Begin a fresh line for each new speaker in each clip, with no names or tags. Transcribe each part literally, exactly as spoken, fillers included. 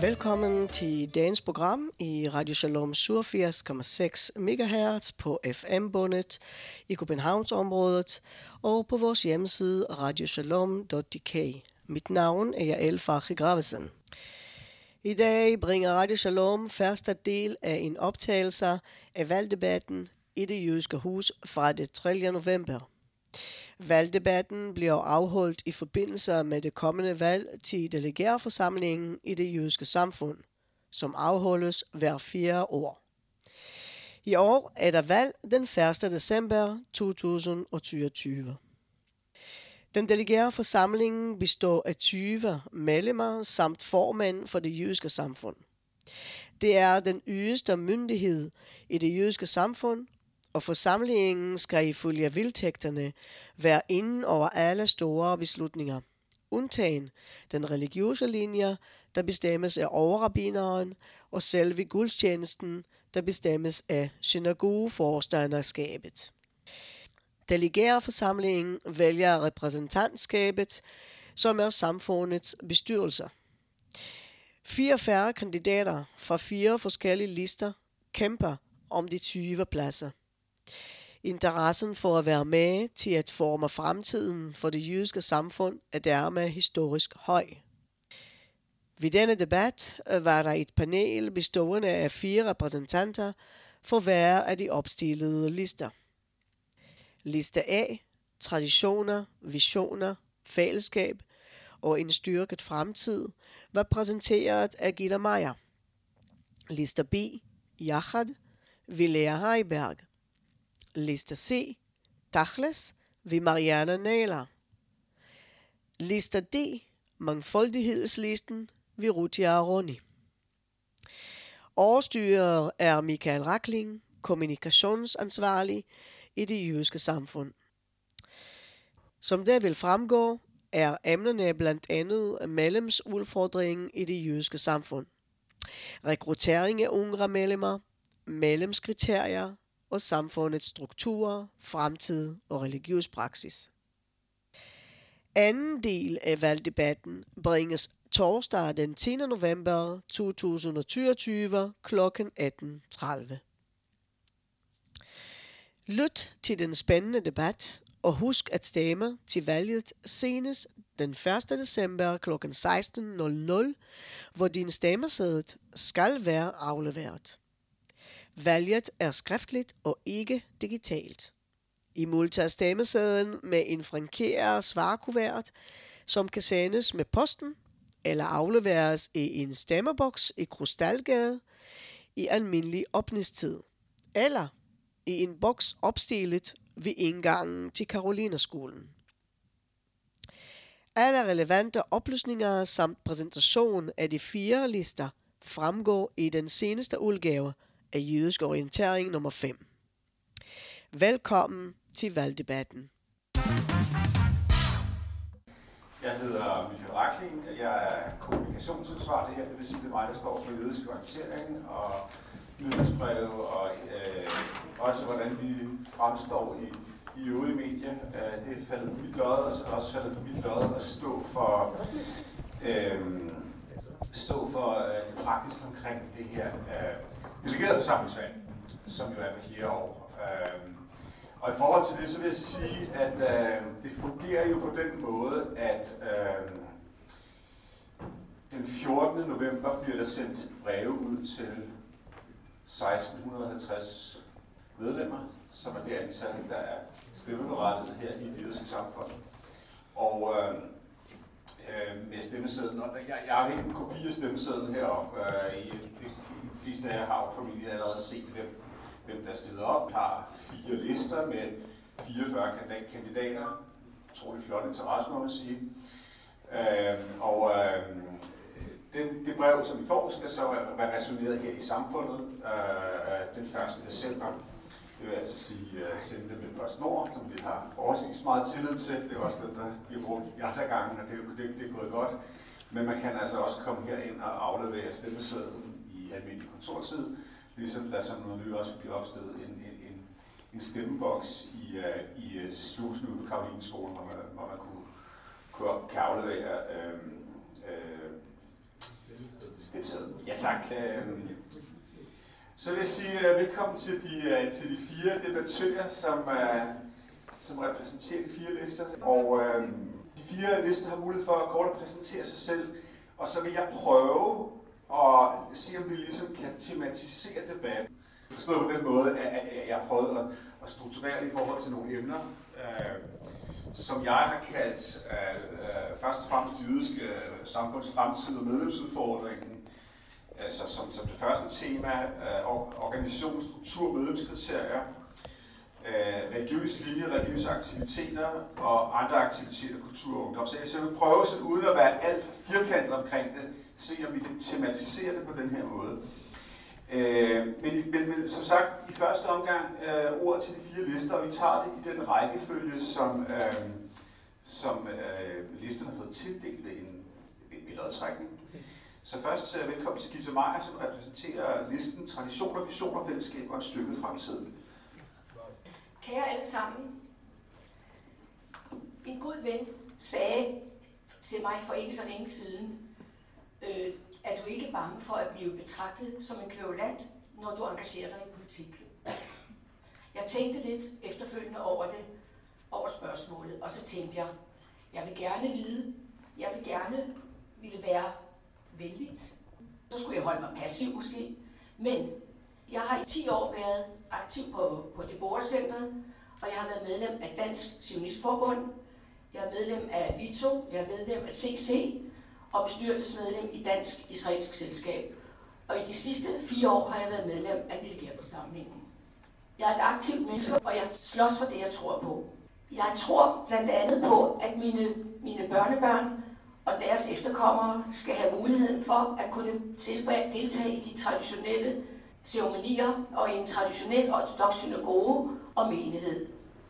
Velkommen til dagens program i Radio Shalom syvogfirs komma seks megahertz på F M-båndet i Københavnsområdet og på vores hjemmeside radioshalom punktum d k. Mit navn er Yael Farhi Gravesen. I dag bringer Radio Shalom første del af en optagelse af valgdebatten i det jødiske hus fra det tredje november. Valgdebatten bliver afholdt i forbindelse med det kommende valg til delegerforsamlingen i det jødiske samfund, som afholdes hver fire år. I år er der valg den første december to tusind og tyve. Den delegerforsamling består af tyve medlemmer samt formand for det jødiske samfund. Det er den yderste myndighed i det jødiske samfund, og forsamlingen skal ifølge vedtægterne være inden over alle store beslutninger, undtagen den religiøse linje, der bestemmes af overrabbineren, og selve gudstjenesten, der bestemmes af synagogeforstanderskabet. Delegerforsamlingen vælger repræsentantskabet, som er samfundets bestyrelse. fireogfyrre kandidater fra fire forskellige lister kæmper om de tyve pladser. Interessen for at være med til at forme fremtiden for det jødiske samfund er dermed historisk høj. Ved denne debat var der et panel bestående af fire repræsentanter for hver af de opstillede lister. Liste A, traditioner, visioner, fællesskab og en styrket fremtid, var præsenteret af Gila Meyer. Liste B, Yachad, Vilea Heiberg. Liste C, Tachles, ved Marianne Naylor. Liste D, Mangfoldighedslisten, ved Ruti Aroni. Årstyrer er Michael Rackling, kommunikationsansvarlig i det jødiske samfund. Som det vil fremgå, er emnerne blandt andet medlemsudfordringen i det jødiske samfund, rekruttering af yngre medlemmer, medlemskriterier og samfundets strukturer, fremtid og religiøs praksis. Anden del af valgdebatten bringes torsdag den tiende november to tusind og tyve klokken atten tredive. Lyt til den spændende debat, og husk at stemme til valget senest den første december klokken seksten nul nul, hvor din stemmeseddel skal være afleveret. Valget er skriftligt og ikke digitalt. I modtager stemmesedlen med en frankeret svarkuvert, som kan sendes med posten eller afleveres i en stemmeboks i Krystalgade i almindelig åbningstid, eller i en boks opstillet ved indgangen til Carolinerskolen. Alle relevante oplysninger samt præsentation af de fire lister fremgår i den seneste udgave af Jødisk Orientering nummer fem. Velkommen til valgdebatten.
Jeg hedder Michael Rackling, jeg er kommunikationsansvarlig her, det vil sige, det er mig, der står for Jødisk Orientering og nyhedsbreve og øh, også hvordan vi fremstår i, i øvrige medier. Øh, det er faldet på mit lod, og så er det også faldet på mit lod at stå for, øh, stå for øh, det praktiske omkring det her øh, delegerede forsamlingsvalg, som jo er hver fjerde år. Øh, og i forhold til det, så vil jeg sige, at øh, det fungerer jo på den måde, at øh, den fjortende november bliver der sendt breve ud til seksten halvtreds medlemmer, som er det antal, der er stemmeberettiget her i det jødiske samfund. Og øh, øh, med stemmesedlen, og jeg, jeg har helt en kopi af stemmesedlen heroppe. Øh, i, de fleste af jer har jo formentlig allerede set, hvem, hvem der stiller op. Vi har fire lister med fireogfyrre kandidater. Utrolig flot interesse, må man sige. Øh, og øh, Den, det brev, som vi får, skal så være resoneret her i samfundet øh, den første december. Det vil altså sige uh, sende det med PostNord, som vi har forholdsvis meget tillid til. Det er også det, der bliver brugt de andre gange, og det, det, det er gået godt. Men man kan altså også komme herind og aflevere stemmesedlen i almindelig kontortid, ligesom der som noget nyt også bliver opstillet en, en, en, en stemmeboks i, uh, i uh, slusen ude på Carolineskolen, hvor man, hvor man kunne, kunne, kan aflevere øh, øh, Stilsiden. Ja, tak. Øhm, så vil jeg sige uh, velkommen til de, uh, til de fire debattører, som, uh, som repræsenterer de fire lister. Og uh, de fire lister har mulighed for at kort at præsentere sig selv, og så vil jeg prøve at se, om vi ligesom kan tematisere debatten. Forstået på den måde, at jeg har prøvet at, at strukturere det i forhold til nogle emner, uh, som jeg har kaldt uh, først og fremmest det jødiske uh, samfunds fremtid og medlemsudfordringen, altså som, som det første tema, uh, organisation, struktur, medlemskriterier, uh, religiøs linje, religiøse aktiviteter og andre aktiviteter, kultur og ungdom. Så jeg vil prøve sådan, uden at være alt for firkantet omkring det, se om vi kan tematisere det på den her måde. Uh, men, men, men som sagt, i første omgang uh, ordet til de fire lister, og vi tager det i den rækkefølge, som, uh, som uh, listerne har fået tildelt ved en ved lodtrækning. Så først uh, velkommen til Gita Meyer, som repræsenterer listen Traditioner, Visioner, Fællesskab og en styrket fremtid.
Kære alle sammen, en god ven sagde til mig for ikke så længe siden, øh, er du ikke bange for at blive betragtet som en kværulant, når du engagerer dig i politik? Jeg tænkte lidt efterfølgende over det, over spørgsmålet, og så tænkte jeg, jeg vil gerne vide, jeg vil gerne ville være venligt. Så skulle jeg holde mig passiv måske, men jeg har i ti år været aktiv på, på Deborah-centret, og jeg har været medlem af Dansk Zionistforbund, jeg er medlem af VITO, jeg er medlem af C C, og bestyrelsesmedlem i Dansk Israelsk Selskab. Og i de sidste fire år har jeg været medlem af delegerforsamlingen. Jeg er et aktivt menneske, og jeg slås for det, jeg tror på. Jeg tror blandt andet på, at mine, mine børnebørn og deres efterkommere skal have muligheden for at kunne deltage i de traditionelle ceremonier og i en traditionel ortodox synagoge og menighed.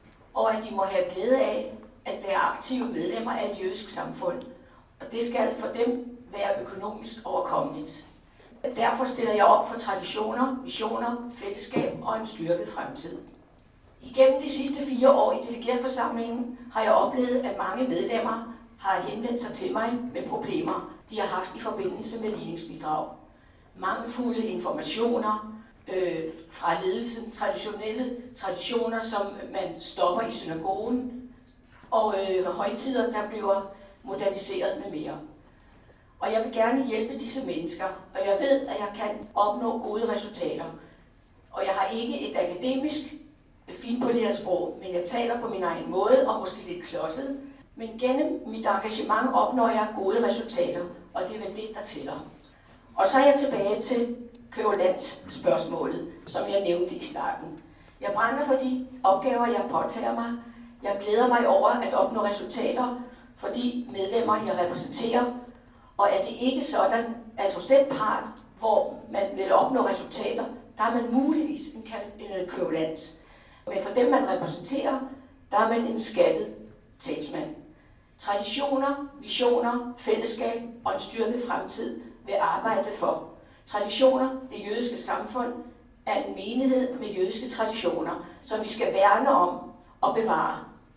Og at de må have glæde af at være aktive medlemmer af et jødisk samfund. Og det skal for dem være økonomisk overkommeligt. Derfor stiller jeg op for traditioner, visioner, fællesskab og en styrket fremtid. Igennem de sidste fire år i delegerforsamlingen har jeg oplevet, at mange medlemmer har henvendt sig til mig med problemer, de har haft i forbindelse med ligningsbidrag. Mangelfulde informationer øh, fra ledelsen, traditionelle traditioner, som man stopper i synagogen, og øh, højtider, der bliver moderniseret med mere. Og jeg vil gerne hjælpe disse mennesker, og jeg ved, at jeg kan opnå gode resultater. Og jeg har ikke et akademisk, finpoleret sprog, men jeg taler på min egen måde, og måske lidt klodset. Men gennem mit engagement opnår jeg gode resultater, og det er vel det, der tæller. Og så er jeg tilbage til kværulant-spørgsmålet, som jeg nævnte i starten. Jeg brænder for de opgaver, jeg påtager mig. Jeg glæder mig over at opnå resultater for de medlemmer, jeg repræsenterer. Og er det ikke sådan, at hos den part, hvor man vil opnå resultater, der er man muligvis en kværulant. Men for dem, man repræsenterer, der er man en skattet talsmand. Traditioner, visioner, fællesskab og en styrket fremtid vil arbejde for. Traditioner, det jødiske samfund, er en menighed med jødiske traditioner, som vi skal værne om og bevare.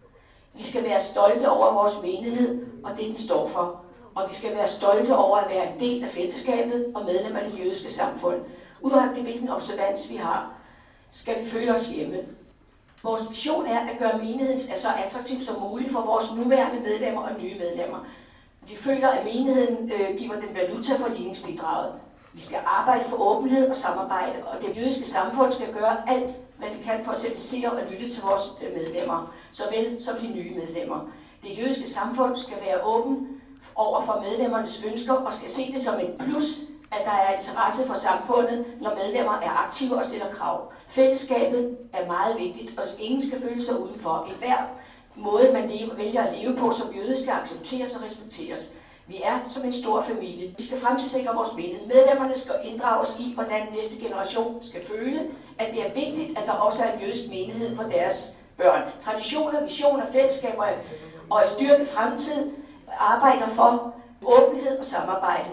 Vi skal være stolte over vores menighed og det, den står for. Og vi skal være stolte over at være en del af fællesskabet og medlem af det jødiske samfund. Uagtet hvilken observans vi har, skal vi føle os hjemme. Vores vision er at gøre menigheden så attraktiv som muligt for vores nuværende medlemmer og nye medlemmer. De føler, at menigheden øh, giver den valuta for ligningsbidraget. Vi skal arbejde for åbenhed og samarbejde, og det jødiske samfund skal gøre alt, hvad det kan for at servicere og lytte til vores medlemmer, såvel som de nye medlemmer. Det jødiske samfund skal være åben over for medlemmernes ønsker og skal se det som et plus, at der er interesse for samfundet, når medlemmer er aktive og stiller krav. Fællesskabet er meget vigtigt, og ingen skal føle sig udenfor. En hver måde, man leve, vælger at leve på som jøde, skal accepteres og respekteres. Vi er som en stor familie. Vi skal fremtidssikre vores menighed. Medlemmerne skal inddrages i, hvordan næste generation skal føle, at det er vigtigt, at der også er en jødisk menighed for deres børn. Traditioner, visioner, fællesskaber og et styrket fremtid arbejder for åbenhed og samarbejde.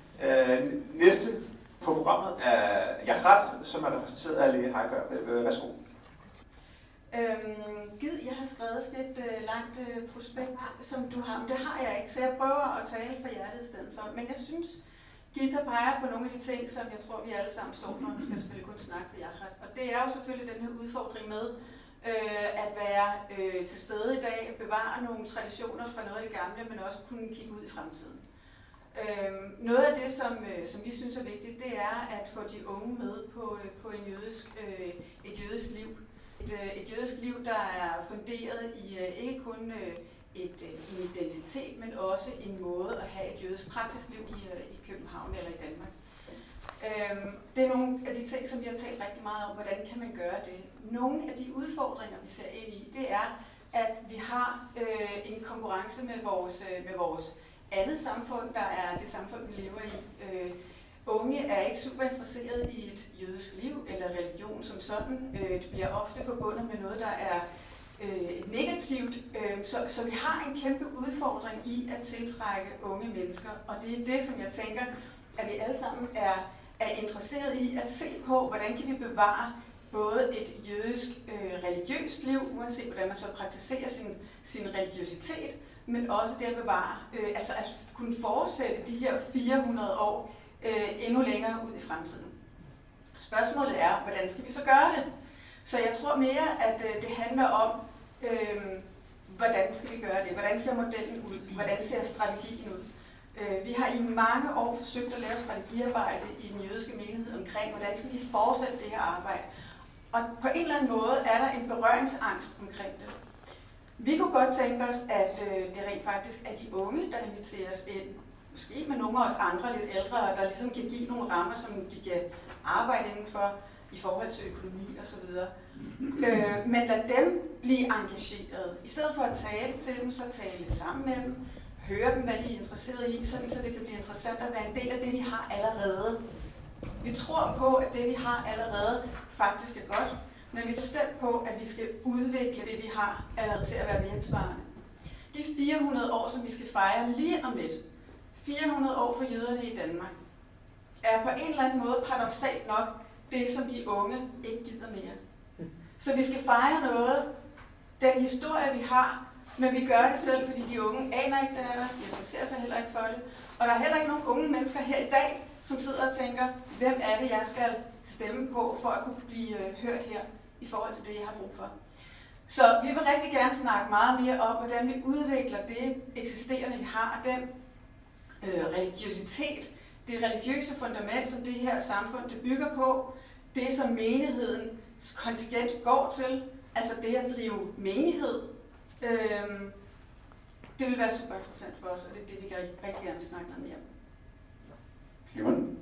Øh, næste på programmet er Yachat, som er repræsenteret af Lea Heiberg. Værsgo.
Øhm, Gid, jeg har skrevet sådan et øh, langt øh, prospekt, som du har, men det har jeg ikke, så jeg prøver at tale fra hjertet i stedet for. Men jeg synes, Gita peger på nogle af de ting, som jeg tror, vi alle sammen står for. Nu skal jeg selvfølgelig kun snakke for jer. Og det er jo selvfølgelig den her udfordring med øh, at være øh, til stede i dag, bevare nogle traditioner fra noget af det gamle, men også kunne kigge ud i fremtiden. Øh, noget af det, som, øh, som vi synes er vigtigt, det er at få de unge med på, øh, på en jødisk, øh, et jødisk liv. Et, øh, et jødisk liv, der er funderet i øh, ikke kun øh, et, øh, en identitet, men også en måde at have et jødisk praktisk liv i, øh, i København eller i Danmark. Øh, det er nogle af de ting, som vi har talt rigtig meget om, hvordan kan man gøre det. Nogle af de udfordringer, vi ser ind i, det er, at vi har øh, en konkurrence med vores, øh, med vores andet samfund, der er det samfund, vi lever i. Øh, unge er ikke super interesseret i et jødisk liv eller religion som sådan. Øh, det bliver ofte forbundet med noget, der er øh, negativt. Øh, så, så vi har en kæmpe udfordring i at tiltrække unge mennesker, og det er det, som jeg tænker, at vi alle sammen er, er interesseret i at se på, hvordan kan vi bevare både et jødisk øh, religiøst liv, uanset hvordan man så praktiserer sin, sin religiøsitet, men også det at bevare, øh, altså at kunne fortsætte de her fire hundrede år øh, endnu længere ud i fremtiden. Spørgsmålet er, hvordan skal vi så gøre det? Så jeg tror mere, at øh, det handler om, øh, hvordan skal vi gøre det? Hvordan ser modellen ud? Hvordan ser strategien ud? Øh, vi har i mange år forsøgt at lave strategiarbejde i den jødiske menighed omkring, hvordan skal vi fortsætte det her arbejde? Og på en eller anden måde er der en berøringsangst omkring det. Vi kunne godt tænke os, at øh, det rent faktisk er de unge, der inviteres ind. Måske med nogle af os andre, lidt ældre, der ligesom kan give nogle rammer, som de kan arbejde indenfor i forhold til økonomi osv. Øh, men lad dem blive engageret. I stedet for at tale til dem, så tale sammen med dem. Høre dem, hvad de er interesseret i, sådan, så det kan blive interessant at være en del af det, vi har allerede. Vi tror på, at det, vi har allerede, faktisk er godt, men vi er stemt på, at vi skal udvikle det, vi har allerede til at være virksvarende. De fire hundrede år, som vi skal fejre lige om lidt, fire hundrede år for jøderne i Danmark, er på en eller anden måde paradoksalt nok det, som de unge ikke gider mere. Så vi skal fejre noget, den historie, vi har, men vi gør det selv, fordi de unge aner ikke, det er der, de interesserer sig heller ikke for det. Og der er heller ikke nogen unge mennesker her i dag, som sidder og tænker, hvem er det, jeg skal stemme på, for at kunne blive hørt her i forhold til det, jeg har brug for. Så vi vil rigtig gerne snakke meget mere om, hvordan vi udvikler det eksisterende, vi har, den øh, religiøsitet, det religiøse fundament, som det her samfund det bygger på, det som menighedens kontingent går til, altså det at drive menighed. Øh, det vil være super interessant for os, og det er det, vi kan rigtig gerne snakke noget mere om.
Jamen.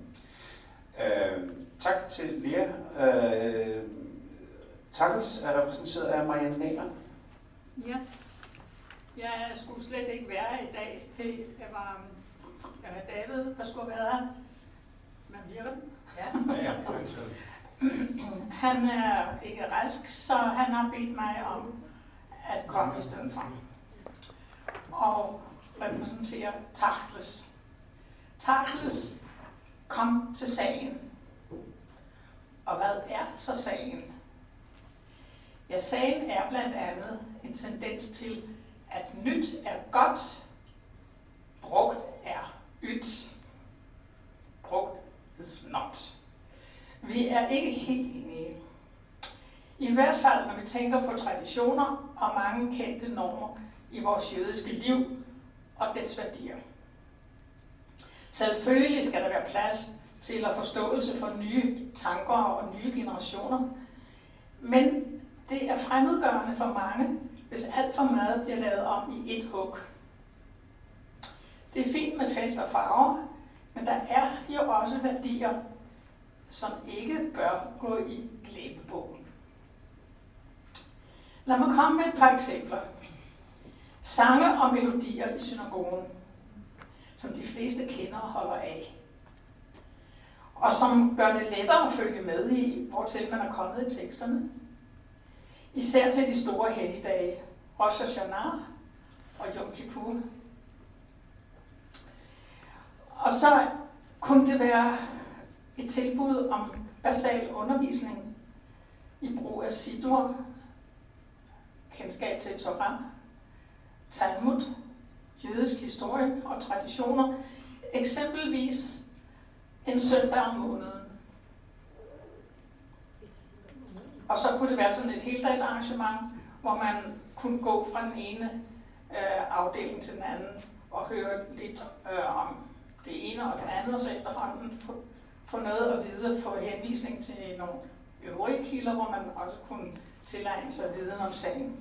Øh, tak til Lea. Øh, Tackles er repræsenteret af Marianne Nahler.
Ja, jeg skulle slet ikke være her i dag. Det var, det var David, der skulle være her. Man virker den. Ja.
Ja, ja.
Han er ikke rask, så han har bedt mig om at komme i stedet for. Og repræsentere Tackles. Tackles kom til sagen. Og hvad er så sagen? Ja, sagen er blandt andet en tendens til, at nyt er godt, brugt er ydt, brugt is not. Vi er ikke helt enige. I hvert fald, når vi tænker på traditioner og mange kendte normer i vores jødiske liv og dets værdier. Selvfølgelig skal der være plads til at forståelse for nye tanker og nye generationer, men det er fremmedgørende for mange, hvis alt for meget bliver lavet om i et hug. Det er fint med fest og farver, men der er jo også værdier, som ikke bør gå i glemmebogen. Lad mig komme med et par eksempler. Sange og melodier i synagogen, som de fleste kender og holder af, og som gør det lettere at følge med i, hvortil man er kommet i teksterne. Især til de store helligdage, Rosh Hashanah og Yom Kippur. Og så kunne det være et tilbud om basal undervisning i brug af Siddur, kendskab til Torah, Talmud, jødisk historie og traditioner. Eksempelvis en søndag om måneden. Og så kunne det være sådan et heldagsarrangement, hvor man kunne gå fra den ene øh, afdeling til den anden og høre lidt øh, om det ene og det andet, og så efterhånden få, få noget at vide, få henvisning til nogle øvrige kilder, hvor man også kunne tilegne sig viden om sagen.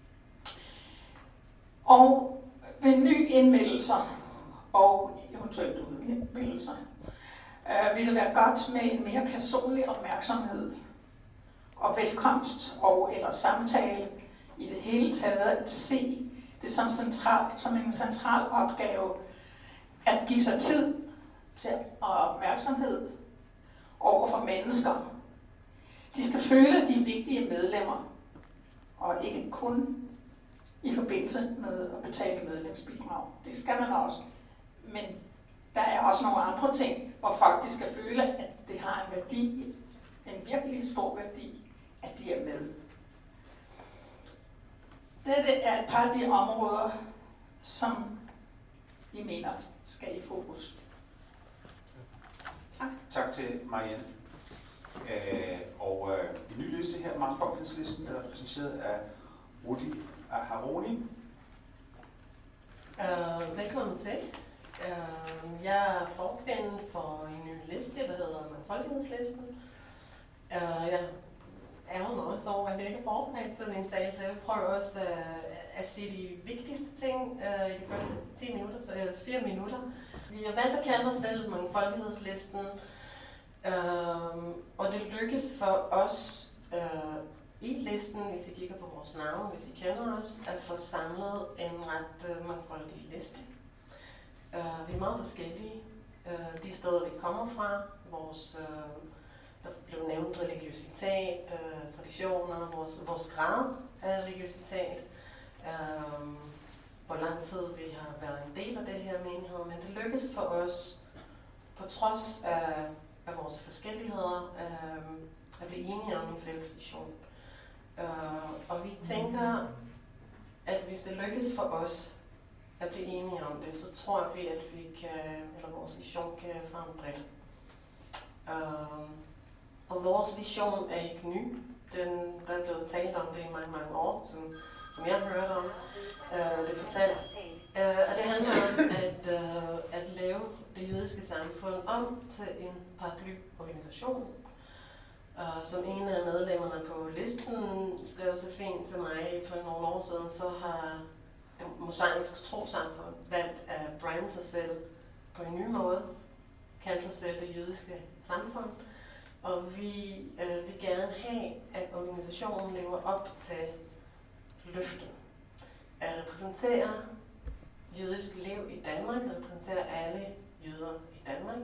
Og ved nye indmeldelser og eventuelt udmeldelser, øh, vil det være godt med en mere personlig opmærksomhed og velkomst og eller samtale i det hele taget at se det som, central, som en central opgave at give sig tid til og opmærksomhed over for mennesker. De skal føle, at de er vigtige medlemmer, og ikke kun i forbindelse med at betale medlemsbidrag. Det skal man også. Men der er også nogle andre ting, hvor folk de skal føle, at det har en værdi, en virkelig stor værdi, at de er med. Dette er et par af de områder, som vi mener skal i fokus. Tak.
Tak til Marianne. Øh, og øh, den nye liste her, mangfoldighedslisten, er repræsenteret af Rudi Aharoni.
Uh, velkommen til. Uh, jeg er forkvinde for en ny liste, der hedder Mangfoldighedslisten. Uh, jeg ærger mig også over, at det ikke er forberedt sådan en sag, så jeg prøver også uh, at sige de vigtigste ting uh, i de første ti minutter, så uh, fire minutter. Vi har valgt at kalde os selv Mangfoldighedslisten, uh, og det lykkes for os uh, i listen, hvis I kigger på vores navn, hvis I kender os, at få samlet en ret uh, mangfoldig liste. Uh, vi er meget forskellige. Uh, de steder, vi kommer fra, vores, uh, der blev nævnt religiøsitet, uh, traditioner, vores, vores grad af religiøsitet, uh, hvor lang tid vi har været en del af det her menighed, men det lykkes for os, på trods af, af vores forskelligheder, uh, at blive enige om en fælles vision. Uh, og vi tænker, at hvis det lykkes for os at blive enige om det, så tror vi, at vi kan, eller vores vision kan favne bredt. Uh, og vores vision er ikke ny. Den, der er blevet talt om det i mange, mange år, som, som jeg har hørt om. Uh, det fortalt. Uh, og det handler om at, uh, at lave det jødiske samfund om til en paraplyorganisation. Uh, som en af medlemmerne på listen skrev så fint til mig for nogle år siden, så har det mosaiske trosamfund valgt at brande sig selv på en ny måde, kalde sig selv det jødiske samfund. Og vi øh, vil gerne have, at organisationen lever op til løftet. At repræsentere jødisk liv i Danmark, at repræsentere alle jøder i Danmark.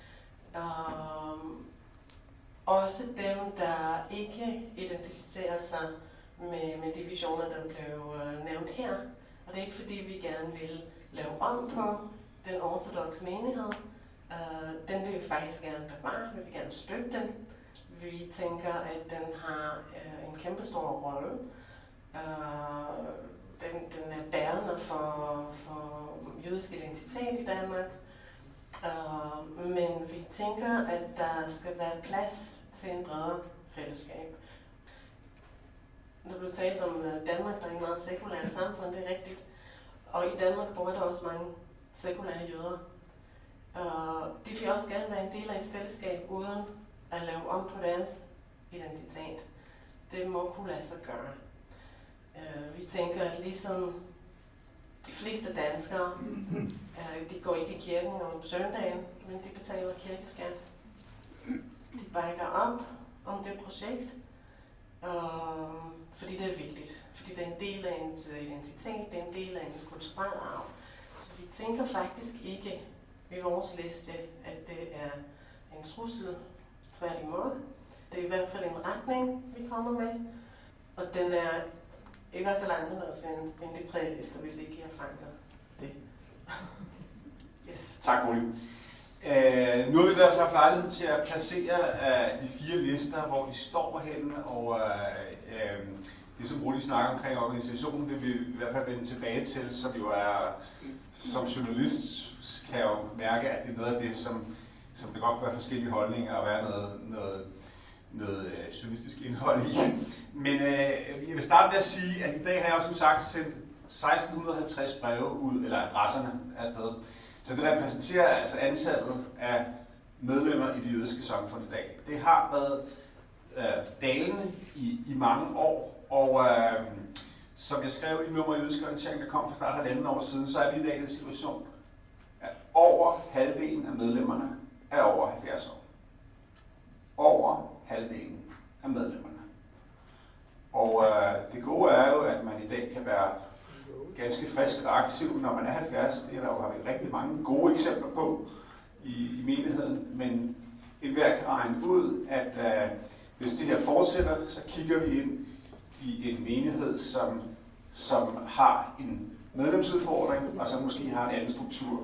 Um, også dem, der ikke identificerer sig med, med de visioner, der blev øh, nævnt her. Og det er ikke fordi, vi gerne vil lave om på den ortodoxe menighed. Uh, den vil vi faktisk gerne bevare, vi vil gerne støtte den. Vi tænker, at den har uh, en kæmpe stor rolle. Uh, den, den er bærende for, for jødisk identitet i Danmark. Uh, men vi tænker, at der skal være plads til en bredere fællesskab. Der blev talt om Danmark, der er en meget sekulær samfund, det er rigtigt. Og i Danmark bor der også mange sekulære jøder. Uh, de vil også gerne være en del af et fællesskab, uden at lave om på deres identitet. Det må kunne lade sig gøre. Uh, vi tænker, at ligesom de fleste danskere, uh, de går ikke i kirken om søndagen, men de betaler kirkeskat. De bakker op om det projekt, uh, fordi det er vigtigt. Fordi det er en del af ens identitet, det er en del af ens kulturelle arv. Så vi tænker faktisk ikke i vores liste, at det er en trussel, tværtimod. Det er i hvert fald en retning, vi kommer med, og den er i hvert fald anderledes end, end de tre lister, hvis ikke jeg fanger det. Yes.
Tak, Rudi. Uh, nu har vi i hvert fald haft lejlighed til at placere uh, de fire lister, hvor de står henne, og uh, uh, det, som Rudi snakker omkring organisationen, vil vi i hvert fald vende tilbage til, som jo er, som journalist kan jeg jo mærke, at det er noget af det, som, som der godt kan være forskellige holdninger og være noget, noget, noget øh, journalistisk indhold i. Men øh, jeg vil starte med at sige, at i dag har jeg også som sagt sendt seksten halvtreds breve ud, eller adresserne afsted. Så det repræsenterer altså antallet af medlemmer i det jødiske samfund i dag. Det har været øh, dalende i, i mange år, og øh, som jeg skrev i nummer jødisk orientering, der kom fra start halvanden år siden, så er vi i dag i den situation, at over halvdelen af medlemmerne er over halvfjerds år. Over halvdelen af medlemmerne. Og øh, det gode er jo, at man i dag kan være ganske frisk og aktiv, når man er halvfjerds. Det er der jo har vi rigtig mange gode eksempler på i, i menigheden. Men enhver kan regne ud, at øh, hvis det her fortsætter, så kigger vi ind i en menighed, som, som har en medlemsudfordring, og som måske har en anden struktur.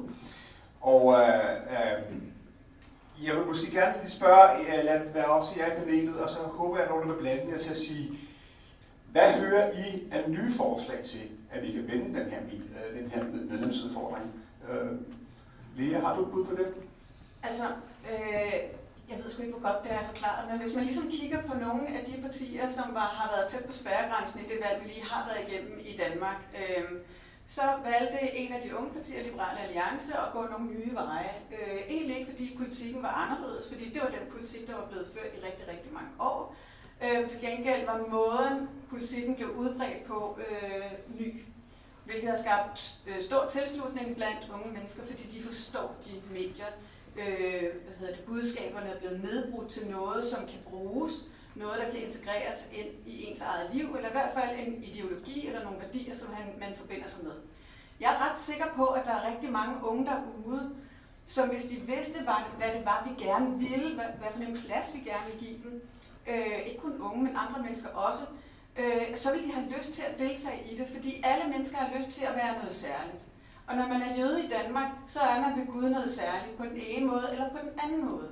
Og øh, øh, jeg vil måske gerne lige spørge, lad det være op til jer i panelet, og så håber jeg, at nogen vil blande jer til at sige, hvad hører I af nye forslag til, at vi kan vende den her, den her medlemsudfordring? Øh, Lea, har du et bud på det?
Altså, øh, jeg ved sgu ikke, hvor godt det er forklaret, men hvis man ligesom kigger på nogle af de partier, som var, har været tæt på spærregrænsen i det valg, vi lige har været igennem i Danmark, øh, så valgte en af de unge partier, Liberale Alliance, at gå nogle nye veje. Øh, egentlig ikke, fordi politikken var anderledes, fordi det var den politik, der var blevet ført i rigtig, rigtig mange år. Øh, til gengæld var måden, politikken blev udbredt på, øh, ny. Hvilket har skabt øh, stor tilslutning blandt unge mennesker, fordi de forstår de medier. Øh, hvad hedder det, budskaberne er blevet nedbrudt til noget, som kan bruges, noget, der kan integreres ind i ens eget liv, eller i hvert fald en ideologi eller nogle værdier, som han, man forbinder sig med. Jeg er ret sikker på, at der er rigtig mange unge derude, som hvis de vidste, hvad det var, vi gerne ville, hvad, hvad for en plads vi gerne ville give dem, øh, ikke kun unge, men andre mennesker også, øh, så vil de have lyst til at deltage i det, fordi alle mennesker har lyst til at være noget særligt. Og når man er jøde i Danmark, så er man ved Gud noget særligt på den ene måde eller på den anden måde.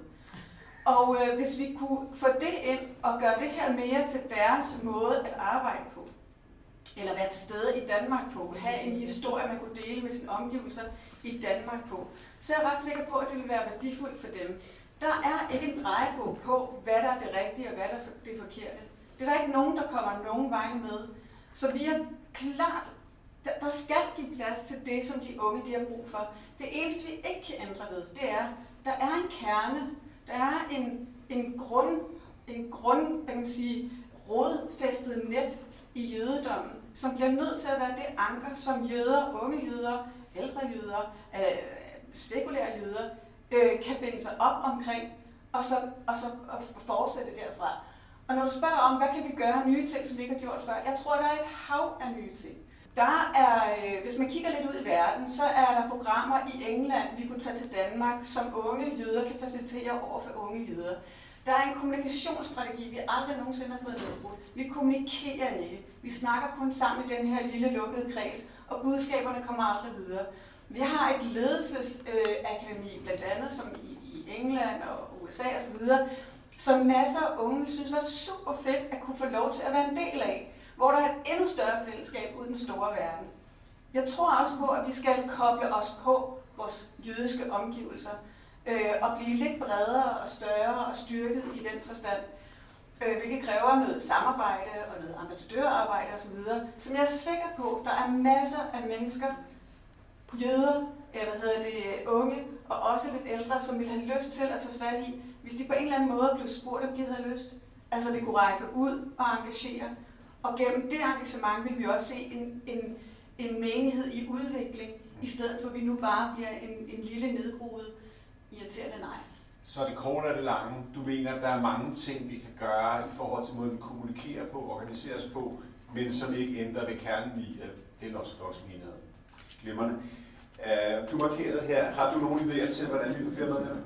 Og øh, hvis vi kunne få det ind og gøre det her mere til deres måde at arbejde på, eller være til stede i Danmark på, have en historie, man kunne dele med sine omgivelser i Danmark på, så er jeg ret sikker på, at det vil være værdifuldt for dem. Der er ikke en drejebog på, hvad der er det rigtige og hvad der er det forkerte. Det er der ikke nogen, der kommer nogen vej med. Så vi er klart, der, der skal give plads til det, som de unge de har brug for. Det eneste, vi ikke kan ændre ved, det er, der er en kerne, der er en, en grund, en grund, hvad kan man sige, rodfæstet net i jødedommen, som bliver nødt til at være det anker, som jøder, unge jøder, ældre jøder, øh, sekulære jøder, øh, kan binde sig op omkring, og så, og så og fortsætte derfra. Og når du spørger om, hvad kan vi gøre nye ting, som vi ikke har gjort før, jeg tror, der er et hav af nye ting. Der er, øh, hvis man kigger lidt ud i verden, så er der programmer i England, vi kunne tage til Danmark, som unge jøder kan facilitere over for unge jøder. Der er en kommunikationsstrategi, vi aldrig nogensinde har fået nedbrudt. Vi kommunikerer ikke. Vi snakker kun sammen i den her lille lukkede kreds, og budskaberne kommer aldrig videre. Vi har et ledelsesakademi, øh, blandt andet som i, i England og U S A osv., som masser af unge synes var super fedt at kunne få lov til at være en del af, hvor der er et endnu større fællesskab ud i den store verden. Jeg tror også på, at vi skal koble os på vores jødiske omgivelser, øh, og blive lidt bredere og større og styrket i den forstand, øh, hvilket kræver noget samarbejde og noget ambassadørarbejde osv., som jeg er sikker på, der er masser af mennesker, jøder, eller hvad hedder det, unge, og også lidt ældre, som vil have lyst til at tage fat i, hvis de på en eller anden måde blev spurgt, om de havde lyst. Altså vi kunne række ud og engagere, og gennem det engagement vil vi også se en, en, en menighed i udvikling, i stedet for at vi nu bare bliver en, en lille nedgroet irriterende nej.
Så det korte og det lange. Du mener, at der er mange ting, vi kan gøre i forhold til måden, vi kommunikerer på, organiseres på, men som ikke ændrer ved kernen i den ortodokse menighed. Glimrende. Uh, du markerede her. Har du nogle idéer til, hvordan vi får flere medlemmer?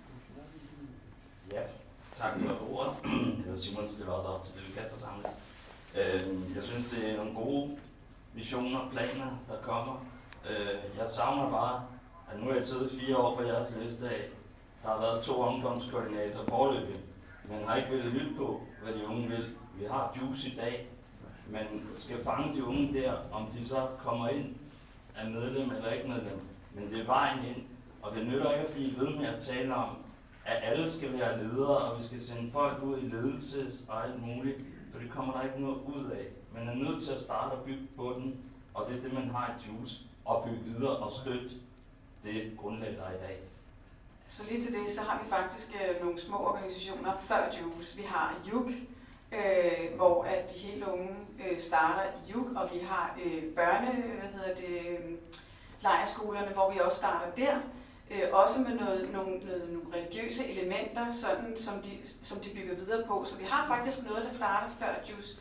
Ja, tak for ordet. Jeg hedder Simon, stiller også op til delegatforsamling. Uh, jeg synes, det er nogle gode visioner og planer, der kommer. Uh, jeg savner bare, at nu er jeg siddet fire år på jeres liste af. Der har været to ungdomskoordinatorer foreløbig, men har ikke ville lytte på, hvad de unge vil. Vi har Juice i dag, men skal fange de unge der, om de så kommer ind af medlem eller ikke medlem. Men det er vejen ind, og det nytter ikke at blive ved med at tale om, at alle skal være ledere, og vi skal sende folk ud i ledelses og alt muligt, for det kommer der ikke noget ud af. Man er nødt til at starte og bygge på den, og det er det, man har i Juice, og bygge videre og støtte det grundlag, der er i dag.
Så lige til det, så har vi faktisk øh, nogle små organisationer før Juice. Vi har J U K, øh, hvor at de helt unge øh, starter i J U K, og vi har øh, børne, hvad hedder det, øh, lejrskolerne, hvor vi også starter der. Øh, også med noget, nogle, noget, nogle religiøse elementer, sådan, som, de, som de bygger videre på. Så vi har faktisk noget, der starter før Juice.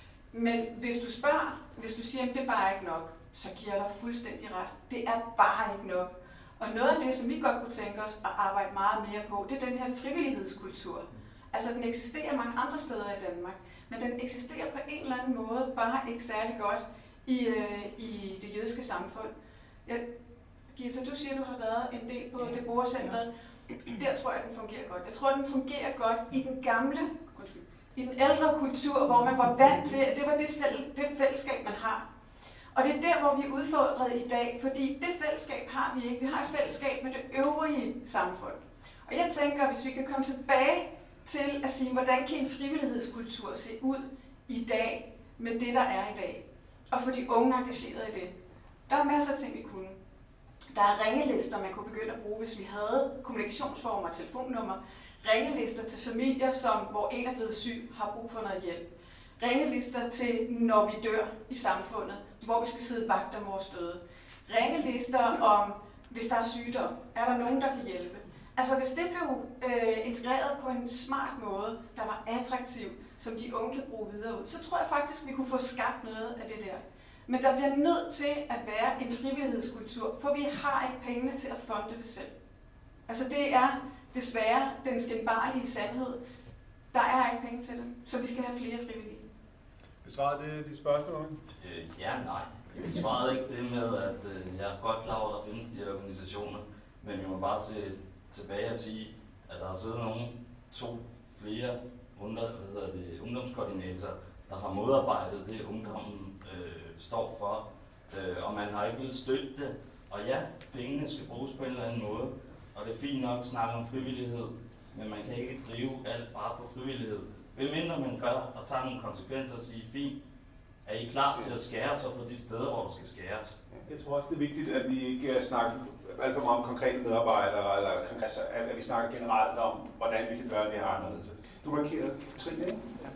Men hvis du spørger, hvis du siger, at det er bare ikke nok, så giver jeg dig fuldstændig ret. Det er bare ikke nok. Og noget af det, som vi godt kunne tænke os at arbejde meget mere på, det er den her frivillighedskultur. Altså, den eksisterer mange andre steder i Danmark, men den eksisterer på en eller anden måde bare ikke særlig godt i, øh, i det jødiske samfund. Jeg, Gita, du siger, at du har været en del på det borgercentret. Der tror jeg, den fungerer godt. Jeg tror, den fungerer godt i den gamle, undskyld, i den ældre kultur, hvor man var vant til, at det var det, selv, det fællesskab, man har. Og det er der, hvor vi er udfordret i dag, fordi det fællesskab har vi ikke. Vi har et fællesskab med det øvrige samfund. Og jeg tænker, hvis vi kan komme tilbage til at sige, hvordan kan en frivillighedskultur se ud i dag med det, der er i dag, og få de unge engageret i det. Der er masser af ting, vi kunne. Der er ringelister, man kunne begynde at bruge, hvis vi havde kommunikationsformer og telefonnummer. Ringelister til familier, som, hvor en er blevet syg, har brug for noget hjælp. Ringelister til, når vi dør i samfundet, hvor vi skal sidde vagt om vores døde. Ringelister om, hvis der er sygdom, er der nogen, der kan hjælpe. Altså hvis det blev øh, integreret på en smart måde, der var attraktiv, som de unge kan bruge videre ud, så tror jeg faktisk, vi kunne få skabt noget af det der. Men der bliver nødt til at være en frivillighedskultur, for vi har ikke pengene til at fonde det selv. Altså det er desværre den skinbarlige sandhed. Der er ikke penge til det, så vi skal have flere frivillige.
Besvarede det de spørgsmål?
Øh, ja, nej. Jeg besvarede ikke det med, at øh, jeg er godt klar over, at der findes de her organisationer, men jeg må bare se tilbage og sige, at der har siddet nogen, to, flere under, hvad hedder det, ungdomskoordinatorer, der har modarbejdet det, ungdommen øh, står for, øh, og man har ikke villet støtte det. Og ja, pengene skal bruges på en eller anden måde, og det er fint nok at snakke om frivillighed, men man kan ikke drive alt bare på frivillighed. Hvem mindre man gør og tager nogle konsekvenser og siger, fint, er I klar til at skære sig på de steder, hvor der skal skæres?
Jeg tror også, det er vigtigt, at vi ikke snakker alt for meget om konkrete medarbejdere, eller altså, at vi snakker generelt om, hvordan vi kan gøre det her anderledes. Du markerede Katrine, ikke? Ja.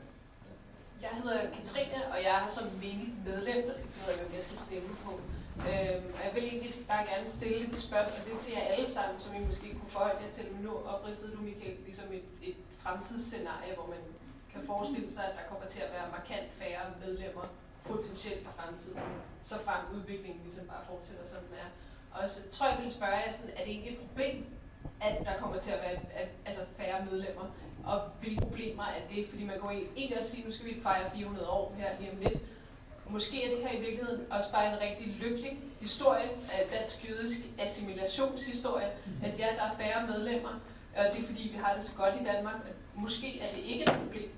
Jeg hedder Katrine, og jeg er som menig medlem, der skal finde ud af, hvem jeg skal stemme på. Øhm, og jeg vil egentlig bare gerne stille et spørgsmål, det til jer alle sammen, som I måske kunne forholde jer til. Men nu opridsede du, Michael, ligesom et, et fremtidsscenarie, hvor man kan forestille sig, at der kommer til at være markant færre medlemmer potentielt i fremtiden, så frem udviklingen ligesom bare fortsætter, som den er. Og så tror jeg, jeg vil spørge jer, sådan, er det ikke et problem, at der kommer til at være at, altså færre medlemmer? Og hvilke problemer er det? Fordi man går egentlig og siger, nu skal vi fejre fire hundrede år her lige om lidt. Måske er det her i virkeligheden også bare en rigtig lykkelig historie af dansk-jødisk assimilationshistorie, at ja, der er færre medlemmer, og det er fordi, vi har det så godt i Danmark. Måske er det ikke et problem.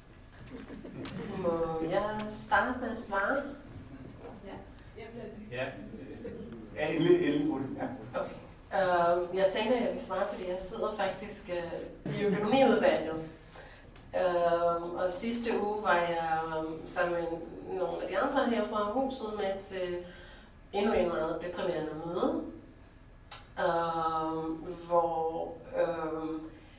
Må jeg starte med at svare?
Ja, jeg bliver det.
Ja, ja endelig, endelig. Ja.
Okay. Uh, jeg tænker, at jeg vil svare, fordi jeg sidder faktisk uh, i økonomiudvalget. Uh, og sidste uge var jeg um, sammen med nogle af de andre her fra huset med til endnu en meget deprimerende møde, uh, hvor uh,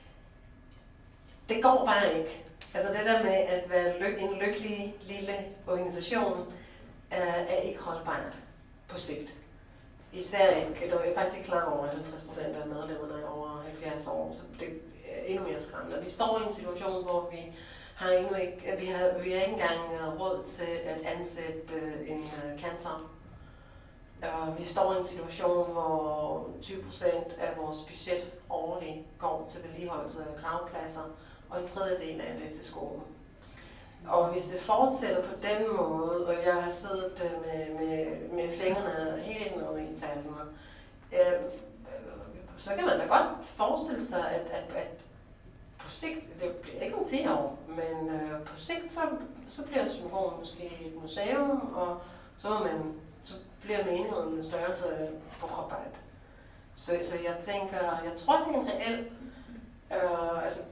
det går bare ikke. Altså det der med at være lyk- en lykkelig lille organisation uh, er ikke holdbart på sigt. Især ikke, der er jeg faktisk ikke klar over, at halvtreds procent af medlemmerne er over halvfjerds år, så det er endnu mere skræmmende. Vi står i en situation, hvor vi har endnu ikke, vi har, vi har ikke engang råd til at ansætte en kantor. Vi står i en situation, hvor tyve procent af vores budget årligt går til vedligeholdelse af gravpladser, og en tredjedel af det til skolen. Og hvis det fortsætter på den måde, og jeg har siddet med, med, med fingrene helt nede i tallene, øh, så kan man da godt forestille sig, at, at, at på sigt, det bliver ikke om ti år, men øh, på sigt, så, så bliver synagogen måske et museum, og så, man, så bliver menigheden en størrelse på arbejde. Så, så jeg tænker, jeg tror, det er en reel uh, altså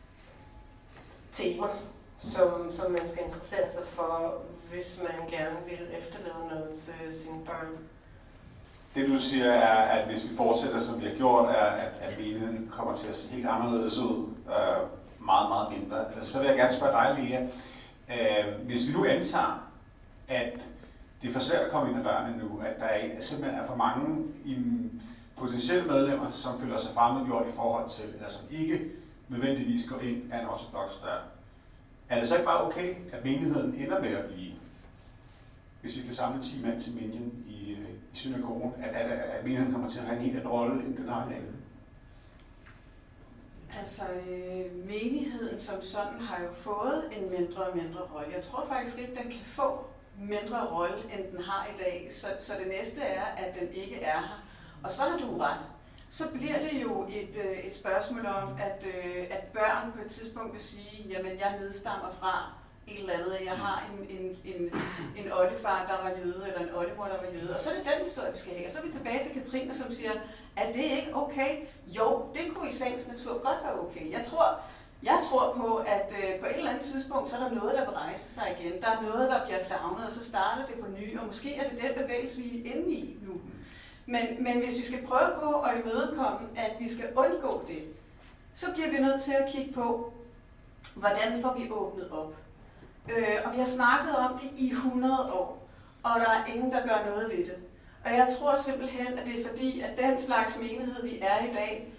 tema, som, som man skal interessere sig for, hvis man gerne vil efterlade noget til sine børn.
Det du siger er, at hvis vi fortsætter, som vi har gjort, er, at, at menigheden kommer til at se helt anderledes ud, øh, meget, meget mindre. Så vil jeg gerne spørge dig, Lea. Øh, hvis vi nu antager, at det er for svært at komme ind ad dørene nu, at der er, simpelthen er for mange i potentielle medlemmer, som føler sig fremmedgjort i forhold til, eller som ikke nødvendigvis går ind af en ortodox dør. Er det så ikke bare okay, at menigheden ender med at blive, hvis vi kan samle ti mand til minien i, i synagogen, at, at, at menigheden kommer til at have en helt anden rolle, end den har i dag?
Altså, øh, menigheden som sådan har jo fået en mindre og mindre rolle. Jeg tror faktisk ikke, den kan få mindre rolle, end den har i dag. Så, så det næste er, at den ikke er her. Og så har du ret. Så bliver det jo et, øh, et spørgsmål om, at, øh, at børn på et tidspunkt vil sige, jamen jeg nedstammer fra et eller andet, jeg har en, en, en, en oldefar, der var jøde, eller en oldemor, der var jøde. Og så er det den historie, vi skal have. Og så er vi tilbage til Katrine, som siger, er det ikke okay? Jo, det kunne i sagens natur godt være okay. Jeg tror, jeg tror på, at øh, på et eller andet tidspunkt, så er der noget, der vil rejse sig igen. Der er noget, der bliver savnet, og så starter det på ny. Og måske er det den bevægelse, vi er inde i nu. Men, men hvis vi skal prøve på at imødekomme, at vi skal undgå det, så bliver vi nødt til at kigge på, hvordan får vi åbnet op. Øh, og vi har snakket om det i hundrede år, og der er ingen, der gør noget ved det. Og jeg tror simpelthen, at det er fordi, at den slags menighed, vi er i dag,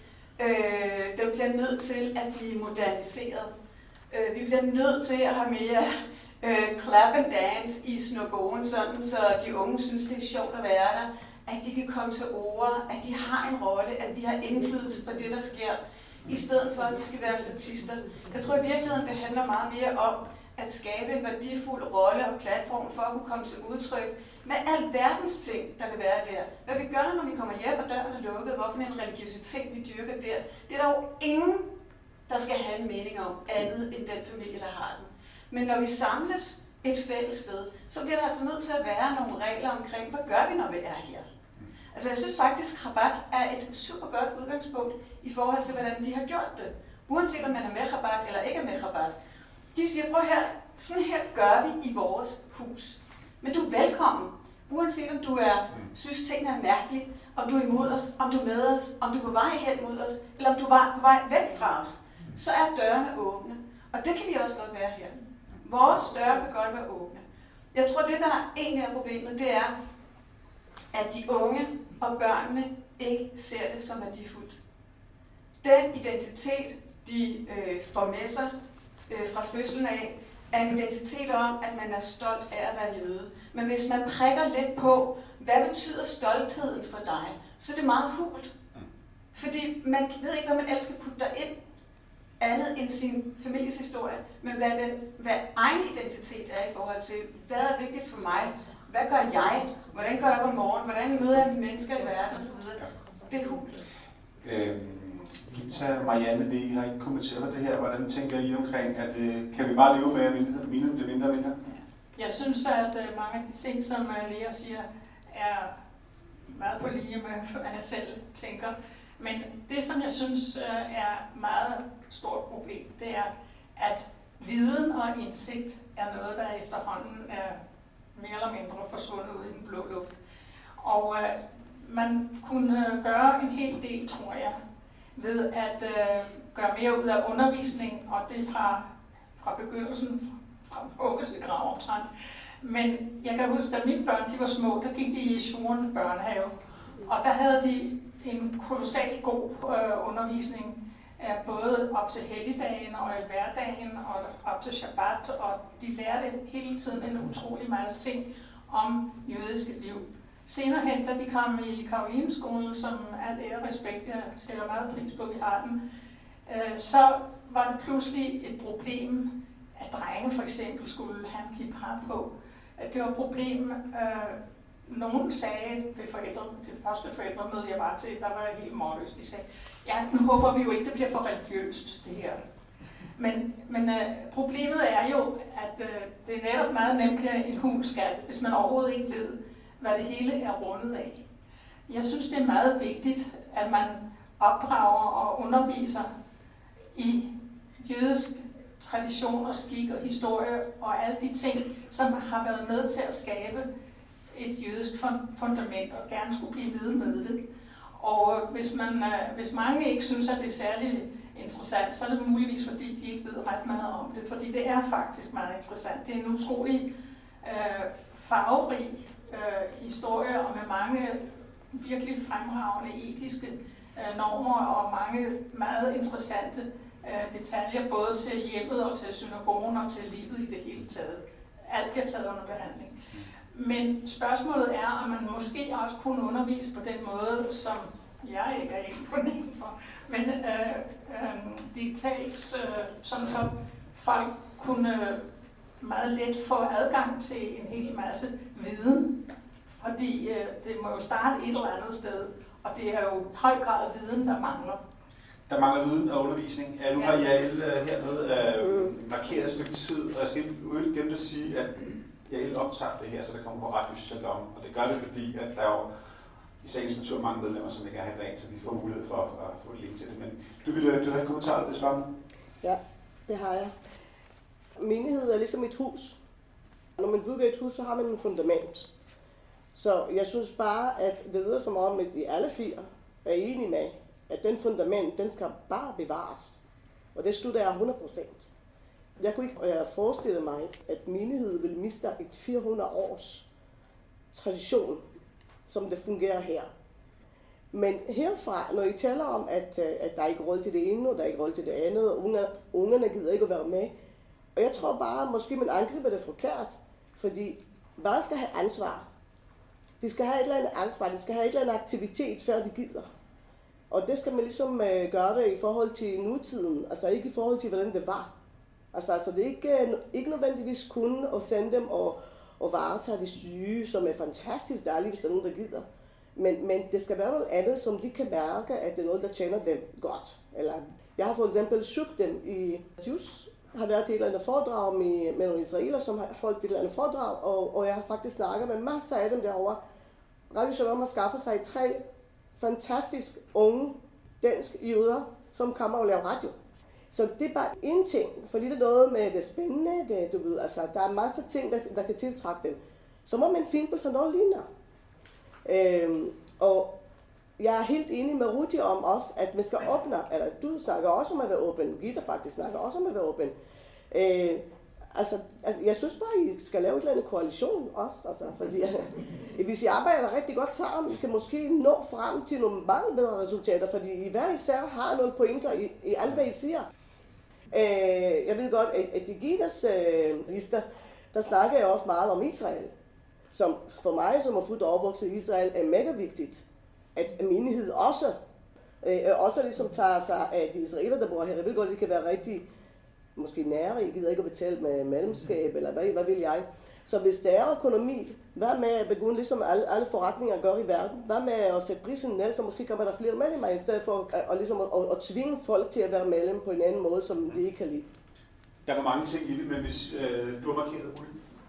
øh, den bliver nødt til at blive moderniseret. Øh, vi bliver nødt til at have mere øh, clap and dance i synagogen, sådan, så de unge synes, det er sjovt at være der, at de kan komme til ord, at de har en rolle, at de har indflydelse på det, der sker, i stedet for, at de skal være statister. Jeg tror i virkeligheden, det handler meget mere om at skabe en værdifuld rolle og platform for at kunne komme til udtryk med alverdens ting, der kan være der. Hvad vi gør, når vi kommer hjem, og døren er lukket, hvorfor en religiøsitet vi dyrker der. Det er der jo ingen, der skal have en mening om, andet end den familie, der har den. Men når vi samles et fælles sted, så bliver der altså nødt til at være nogle regler omkring, hvad gør vi, når vi er her. Altså jeg synes faktisk, Rabat er et super godt udgangspunkt i forhold til, hvordan de har gjort det. Uanset om man er med Rabat eller ikke er med Rabat. De siger, prøv her, sådan her gør vi i vores hus. Men du er velkommen, uanset om du er, synes tingene er mærkelige, om du er imod os, om du er med os, om du er på vej hen mod os, eller om du er på vej væk fra os. Så er dørene åbne. Og det kan vi også godt være her. Vores døre kan godt være åbne. Jeg tror, det der egentlig er problemet, det er, at de unge og børnene ikke ser det som værdifuldt. Den identitet, de øh, får med sig øh, fra fødslen af, er en identitet om, at man er stolt af at være jøde. Men hvis man prikker lidt på, hvad betyder stoltheden for dig, så er det meget hult. Fordi man ved ikke, hvad man ellers skal putte derind, andet end sin families historie, men hvad, den, hvad egen identitet er i forhold til, hvad er vigtigt for mig, hvad gør jeg, hvordan gør jeg på morgen, hvordan møder jeg mennesker i verden osv. Det er hult.
Øhm, Gita, Marianne, vi har ikke kommenteret på det her. Hvordan tænker I omkring, at øh, kan vi bare leve med, at menigheden bliver mindre og mindre?
Jeg synes, at øh, mange af de ting, som uh, Lea siger, er meget på linje med, hvad jeg selv tænker. Men det, som jeg synes uh, er meget stort problem, det er, at viden og indsigt er noget, der efterhånden er mere eller mindre forsvundet ud i den blå luft. Og øh, man kunne gøre en hel del, tror jeg, ved at øh, gøre mere ud af undervisning, og det fra, fra begyndelsen, fra vugge til grav omtrent. Men jeg kan huske, da mine børn de var små, der gik de i Sjuren børnehave, og der havde de en kolossal god øh, undervisning, øh, både op til helligdagen og i hverdagen og op til Shabbat, og de lærte hele tiden en utrolig masse ting om jødiske liv. Senere hen, da de kom i Karolineskolen, som alt ære og respekt, jeg sætter meget pris på, at vi har den, øh, så var det pludselig et problem, at drenge for eksempel skulle have en kippah på. Det var et problem, øh, nogen sagde ved forældre, det første forældremøde, jeg var til, der var jeg helt målløs. De sagde, ja, nu håber vi jo ikke, det bliver for religiøst, det her. Men, men øh, problemet er jo, at øh, det er netop meget nemt en hund skal, hvis man overhovedet ikke ved, hvad det hele er rundet af. Jeg synes, det er meget vigtigt, at man opdrager og underviser i jødisk tradition og skik og historie og alle de ting, som har været med til at skabe et jødisk fundament og gerne skulle blive ved med det. Og hvis, man, hvis mange ikke synes, at det er særlig interessant, så er det muligvis, fordi de ikke ved ret meget om det, fordi det er faktisk meget interessant. Det er en utrolig øh, farverig øh, historie og med mange virkelig fremragende etiske øh, normer og mange meget interessante øh, detaljer, både til hjemmet og til synagogen og til livet i det hele taget. Alt bliver taget under behandling. Men spørgsmålet er, om man måske også kunne undervise på den måde, som jeg ikke er eksponent for, men øh, øh, digitalt, øh, sådan så folk kunne meget let få adgang til en hel masse viden, fordi øh, det må jo starte et eller andet sted, og det er jo i høj grad viden, der mangler.
Der mangler viden og undervisning. Ja, nu har Yael uh, hernede uh, markeret et stykke tid, og jeg skal ikke gemme at sige, at Yael optager det her, så det kommer på Radio Shalom, og det gør det, fordi at der er jo i sagens natur mange medlemmer, som ikke er her i dag, så vi får mulighed for at, at få et link til det. Men du, ville, du havde en kommentar, hvis var
Ja, det har jeg. Menighed er ligesom et hus. Når man bygger et hus, så har man en fundament. Så jeg synes bare, at det lyder som om, at de alle fire er enige med, at den fundament, den skal bare bevares. Og det støtter jeg hundrede procent. Jeg kunne ikke forestille mig, at menighed vil miste et fire hundrede års tradition, som det fungerer her. Men herfra, når I taler om, at, at der er ikke råd til det ene, og der er ikke råd til det andet, og ungerne, ungerne gider ikke at være med. Og jeg tror bare, at måske man angriber det forkert, fordi børn skal have ansvar. De skal have et eller andet ansvar, de skal have et eller andet aktivitet, før de gider. Og det skal man ligesom øh, gøre det i forhold til nutiden, altså ikke i forhold til, hvordan det var. Altså, altså det er ikke, ikke nødvendigvis kun at sende dem og, og varetage de syge, som er fantastisk dejligt, hvis der er nogen, der gider. Men, men det skal være noget andet, som de kan mærke, at det er noget, der tjener dem godt. Eller, jeg har for eksempel søgt dem i Jus, har været til et eller andet foredrag med, med nogle israeler, som har holdt et eller andet foredrag, og, og jeg har faktisk snakket med masser af dem derovre. Radio Shalom har skaffet sig tre fantastisk unge danske jøder, som kommer og laver radio. Så det er bare en ting, fordi det er noget med det spændende, det, du ved, altså, der er masser af ting, der, der kan tiltrække dem. Så må man finde på sådan noget lignende. Øhm, og jeg er helt enig med Rudi om også, at man skal åbne, eller du snakker også om at være åben, Gita faktisk snakker også om at være åben. Øh, altså, altså, jeg synes bare, I skal lave et eller andet koalition også, altså, fordi hvis I arbejder rigtig godt sammen, I kan måske nå frem til nogle meget bedre resultater, fordi I hver især har nogle pointer i, i alt, hvad I siger. Øh, jeg ved godt, at, at i Gitas øh, lister, der snakker jeg også meget om Israel, som for mig, som er fuldt overvokset i Israel, er mega vigtigt. At menighed også, øh, også ligesom tager sig af de israeler, der bor her. Jeg ved godt, det kan være rigtig, måske nære, I gider ikke at betale med medlemskab, eller hvad, hvad vil jeg. Så hvis der er økonomi, hvad med at begynde ligesom alle, alle forretninger gør i verden, hvad med at sætte prisen ned, så måske kommer der flere medlemmer, i stedet for at, at, ligesom at, at, at tvinge folk til at være medlem på en anden måde, som de ikke kan lide.
Der var mange ting i det, men hvis øh, du har markeret, Ulle.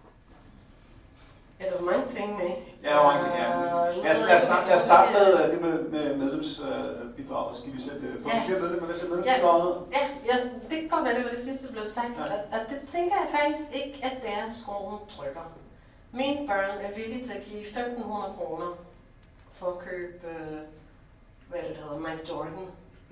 Ja, der var mange ting med.
Ja, der var mange ting, ja. Lad os, lad os, lad os starte med det med, med medlemsbidraget. Skal vi sætte for flere medlemmer? Hvad siger medlemsbidraget?
Ja, ja, det kan godt være, det var det sidste, der blev sagt. Ja. Og, og det tænker jeg faktisk ikke, at der skolen trykker. Mine børn er villige til at give femten hundrede kroner for at købe, hvad er det, der hedder, Mike Jordan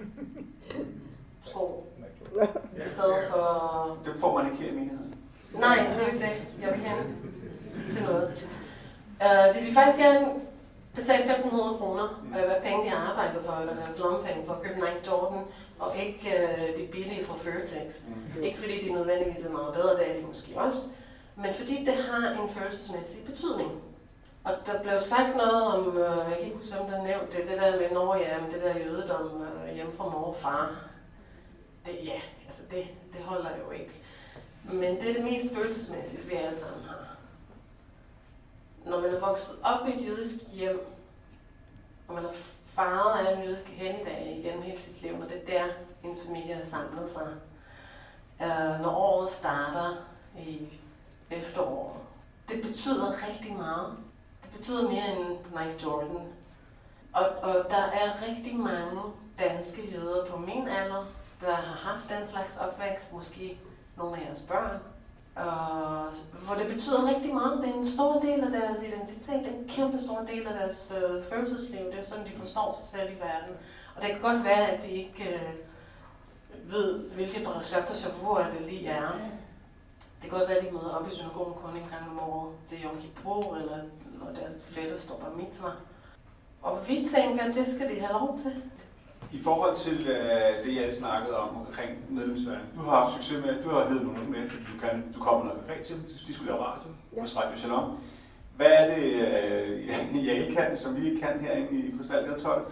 sko. I stedet for...
Det får man ikke her i menigheden.
Nej, det er ikke det. Jeg vil hen til noget. Uh, det vil faktisk gerne betale femten hundrede kroner, uh, hvad penge de har arbejdet for, eller deres lommepenge for at købe Nike Jordan, og ikke uh, de billige fra Føtex. Mm. Ikke fordi de nødvendigvis er meget bedre, det er de måske også, men fordi det har en følelsesmæssig betydning. Og der blev sagt noget om, uh, jeg kan ikke huske, om der nævnte det, det der med Norge, ja, det der jødedom uh, hjemme fra mor og far. Det, ja, altså det, det holder jo ikke. Men det er det mest følelsesmæssige, vi alle sammen har. Når man er vokset op i et jødisk hjem, og man er farvet af en jødisk helligdag igennem hele sit liv, og det er der, ens familie har samlet sig. Uh, når året starter i efteråret. Det betyder rigtig meget. Det betyder mere end Nike Jordan. Og, og der er rigtig mange danske jøder på min alder, der har haft den slags opvækst, måske nogle af jeres børn, og hvor det betyder rigtig meget. Det er en stor del af deres identitet, en kæmpe stor del af deres øh, følelsesliv. Det er sådan, de forstår sig selv i verden. Og det kan godt være, at de ikke øh, ved, hvilke Shabbat Shavua det lige er. Det kan godt være, at de møder op i synagogen kun en gang om året til Yom Kippur, eller når deres fætter står på mitzvah. Og vi tænker, at det skal de have lov til.
I forhold til øh, det, jeg snakkede om omkring medlemsværden. Du har haft succes med, du har heddet nogle med, fordi du, kan, du kommer noget konkret til, de skulle lave radio ja. hos Radio Shalom. Hvad er det, øh, jeg ikke kan, som vi ikke kan herinde i Krystalgade tolv?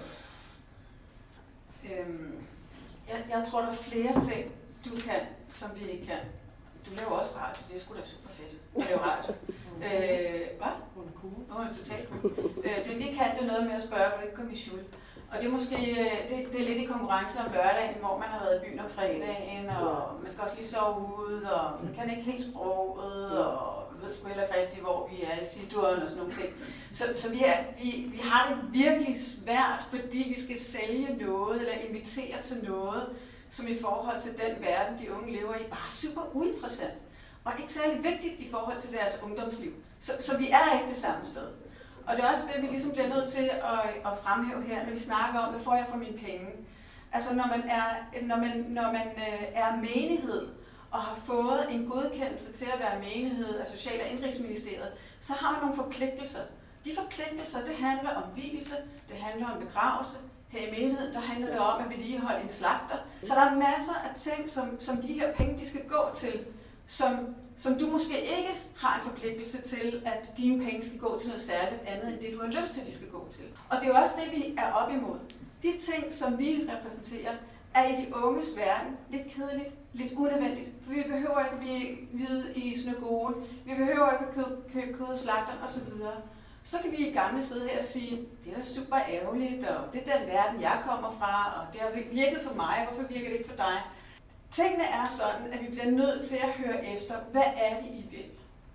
Øhm, jeg, jeg tror, der er flere ting, du kan, som vi ikke kan. Du laver også radio, det er sgu da super fedt at lave radio. øh, hvad? Hun er cool. Nå, det er totalt cool. øh, det vi kan, det er noget med at spørge, hvor du ikke kommer i skjul. Og det er måske det, det er lidt i konkurrence om lørdagen, hvor man har været i byen om fredagen, og man skal også lige sove ude, og man kan ikke helt sproget, og ved sgu heller ikke rigtigt, hvor vi er i situren og sådan nogle ting. Så, så vi, er, vi, vi har det virkelig svært, fordi vi skal sælge noget, eller invitere til noget, som i forhold til den verden, de unge lever i, bare super uinteressant. Og ikke særlig vigtigt i forhold til deres ungdomsliv. Så, så vi er ikke det samme sted. Og det er også det, vi ligesom bliver nødt til at, at fremhæve her, når vi snakker om, hvad får jeg for mine penge. Altså når man er, når man, når man øh, er menighed, og har fået en godkendelse til at være menighed af Social- og Indrigsministeriet, så har man nogle forpligtelser. De forpligtelser, det handler om vielse, det handler om begravelse. Her i menigheden, der handler det om at vedligeholde en slagter. Så der er masser af ting, som, som de her penge, de skal gå til, som, som du måske ikke har en forpligtelse til, at dine penge skal gå til noget særligt andet, end det du har lyst til, de skal gå til. Og det er jo også det, vi er op imod. De ting, som vi repræsenterer, er i de unges verden lidt kedeligt, lidt unødvendigt. For vi behøver ikke at blive hvide i synagogen, vi behøver ikke at købe, købe kød hos slagteren osv. Så kan vi i gamle sidde her og sige, det er da super ærgerligt, og det er den verden, jeg kommer fra, og det har virket for mig, hvorfor virker det ikke for dig? Tingene er sådan, at vi bliver nødt til at høre efter, hvad er det, I vil?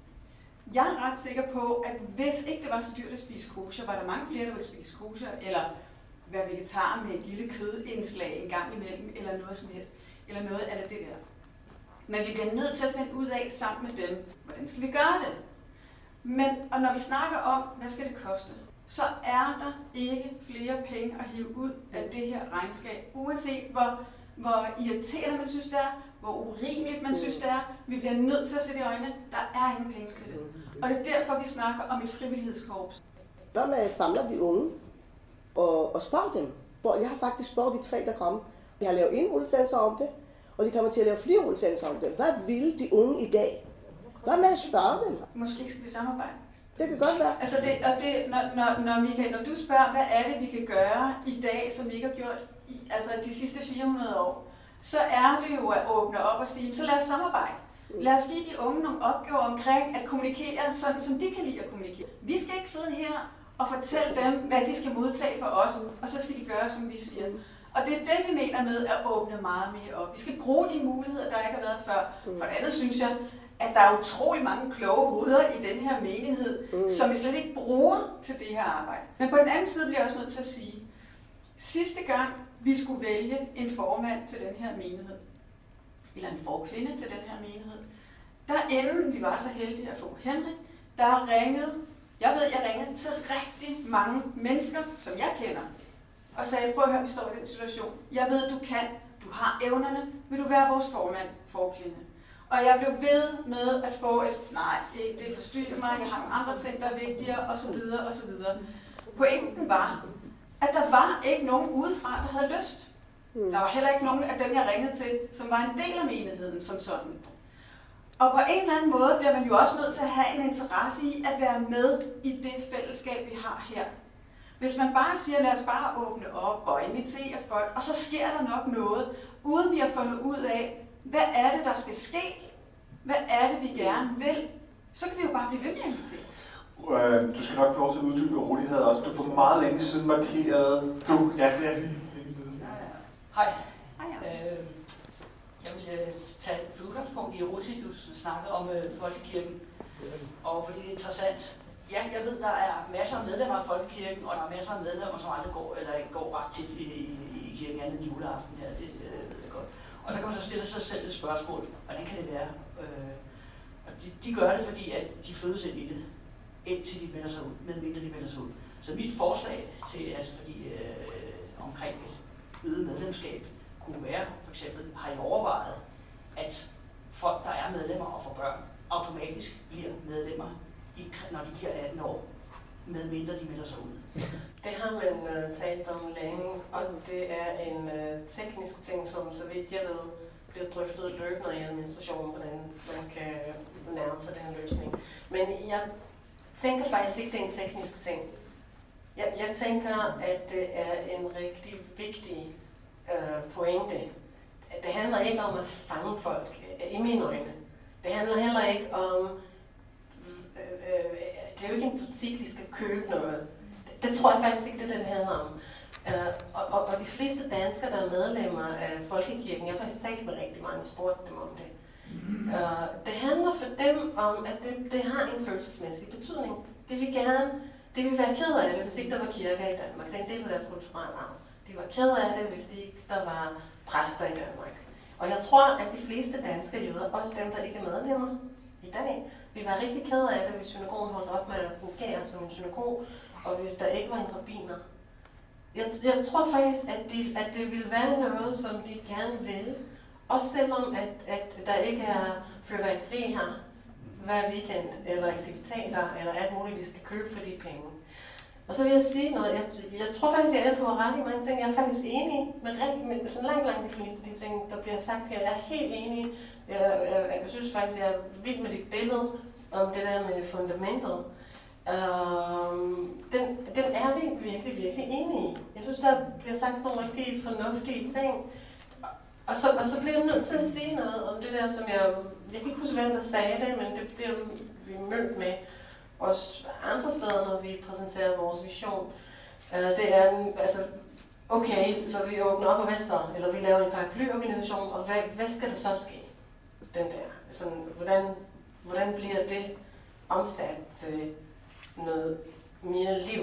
Jeg er ret sikker på, at hvis ikke det var så dyrt at spise kosher, var der mange flere, der ville spise kosher, eller være vegetar med et lille kødindslag en gang imellem, eller noget som helst, eller noget af det der. Men vi bliver nødt til at finde ud af sammen med dem, hvordan skal vi gøre det? Men, og når vi snakker om, hvad skal det koste, så er der ikke flere penge at hive ud af det her regnskab. Uanset hvor, hvor irriterende man synes det er, hvor urimeligt man synes det er, vi bliver nødt til at se det i øjnene, der er ingen penge til det. Og det er derfor, vi snakker om et frivillighedskorps.
Hvad med at samle de unge og, og spørge dem? Hvor jeg har faktisk spurgt de tre, der kom. Jeg har lavet en udsendelse om det, og de kommer til at lave flere udsendelser om det. Hvad vil de unge i dag? Hvad med at spørge dem?
Måske skal vi samarbejde.
Det kan godt være.
Altså det, og det, når, når, når, Michael, når du spørger, hvad er det, vi kan gøre i dag, som vi ikke har gjort i, altså de sidste fire hundrede år, så er det jo at åbne op og sige, så lad os samarbejde. Lad os give de unge nogle opgaver omkring at kommunikere sådan, som de kan lide at kommunikere. Vi skal ikke sidde her og fortælle dem, hvad de skal modtage for os, og så skal de gøre, som vi siger. Og det er det, vi mener med at åbne meget mere op. Vi skal bruge de muligheder, der ikke har været før. For det andet synes jeg, at der er utrolig mange kloge hoveder i den her menighed, mm. som vi slet ikke bruger til det her arbejde. Men på den anden side bliver jeg også nødt til at sige, sidste gang vi skulle vælge en formand til den her menighed, eller en forkvinde til den her menighed, der inden vi var så heldige at få Henrik, der ringede, jeg ved, jeg ringede til rigtig mange mennesker, som jeg kender, og sagde, prøv at høre, vi står i den situation. Jeg ved, du kan, du har evnerne, vil du være vores formand, forkvinde? Og jeg blev ved med at få et, nej, det forstyrrer mig, jeg har nogle andre ting, der er vigtigere, osv. osv. Pointen var, at der var ikke nogen udefra, der havde lyst. Mm. Der var heller ikke nogen af dem, jeg ringede til, som var en del af menigheden som sådan. Og på en eller anden måde bliver man jo også nødt til at have en interesse i at være med i det fællesskab, vi har her. Hvis man bare siger, lad os bare åbne op og invitere folk, og så sker der nok noget, uden vi har fundet ud af, hvad er det, der skal ske? Hvad er det, vi gerne vil? Så kan vi jo bare blive ved med at invitere.
Du skal nok få lov til at uddybe rolighed også. Du får meget længe siden markeret. Du, ja, det er lige længe siden.
Hej. Hej. Øh, jeg vil uh, tage et udgangspunkt i Roti, du snakkede om uh, Folkekirken. Og fordi det er interessant. Ja, jeg ved, der er masser af medlemmer af Folkekirken, og der er masser af medlemmer, som aldrig går, eller ikke går ret tit i, i, i kirken andet end juleaften her. Det øh, ved jeg godt. Og så kan man så stille sig selv et spørgsmål, hvordan kan det være? Øh, og de, de gør det, fordi at de fødes ind i det, indtil de melder sig ud, medmindre de melder sig ud. Så mit forslag til, altså fordi øh, omkring et øget medlemskab, kunne være, for eksempel, har I overvejet, at folk, der er medlemmer og får børn, automatisk bliver medlemmer, i, når de bliver atten år, medmindre de melder sig ud?
Det har man uh, talt om længe, og det er en uh, teknisk ting, som så vidt jeg ved, bliver drøftet løbende i administrationen, hvordan man kan nærme sig den løsning. Men jeg tænker faktisk ikke, det er en teknisk ting. Jeg, jeg tænker, at det er en rigtig vigtig uh, pointe. Det handler ikke om at fange folk, i mine øjne. Det handler heller ikke om... Øh, øh, det er jo ikke en butik, de skal købe noget. Det, det tror jeg faktisk ikke, det er det, det handler om. Uh, og, og, og de fleste danskere, der er medlemmer af Folkekirken, jeg har faktisk talt med rigtig mange og spurgt dem om det. Uh, det handler for dem om, at det, det har en følelsesmæssig betydning. Det vil gerne, det vil være ked af det, hvis ikke der var kirker i Danmark. Det er en del af deres kulturelle arv. De var ked af det, hvis de ikke der var præster i Danmark. Og jeg tror, at de fleste danske jøder, også dem, der ikke er medlemmer i dag, vil være rigtig ked af det, hvis synagogen holdt op med at fungere som en synagog, og hvis der ikke var en rabbiner. Jeg, jeg tror faktisk, at, de, at det vil være noget, som de gerne vil, også selvom at, at der ikke er fyrværkeri her hver weekend, eller aktiviteter, eller alt muligt, de skal købe for de penge. Og så vil jeg sige noget, jeg, jeg tror faktisk, at jeg er på ret i mange ting. Jeg er faktisk enig med, med sådan langt, langt de fleste af de ting, der bliver sagt her. Jeg er helt enig. Jeg, jeg, jeg synes faktisk, jeg er vild med dit billede om det der med fundamentet. Um, den, den er vi virkelig, virkelig enige i. Jeg synes, der bliver sagt nogle rigtig fornuftige ting. Og så, og så bliver jeg nødt til at sige noget om det der, som jeg... Jeg kan ikke huske, hvem der sagde det, men det bliver vi mødt med også andre steder, når vi præsenterer vores vision. Uh, det er, altså, okay, så vi åbner op og hvad så? Eller vi laver en paraplyorganisation, og hvad, hvad skal der så ske? Den der. Altså, hvordan, hvordan bliver det omsat til noget mere liv?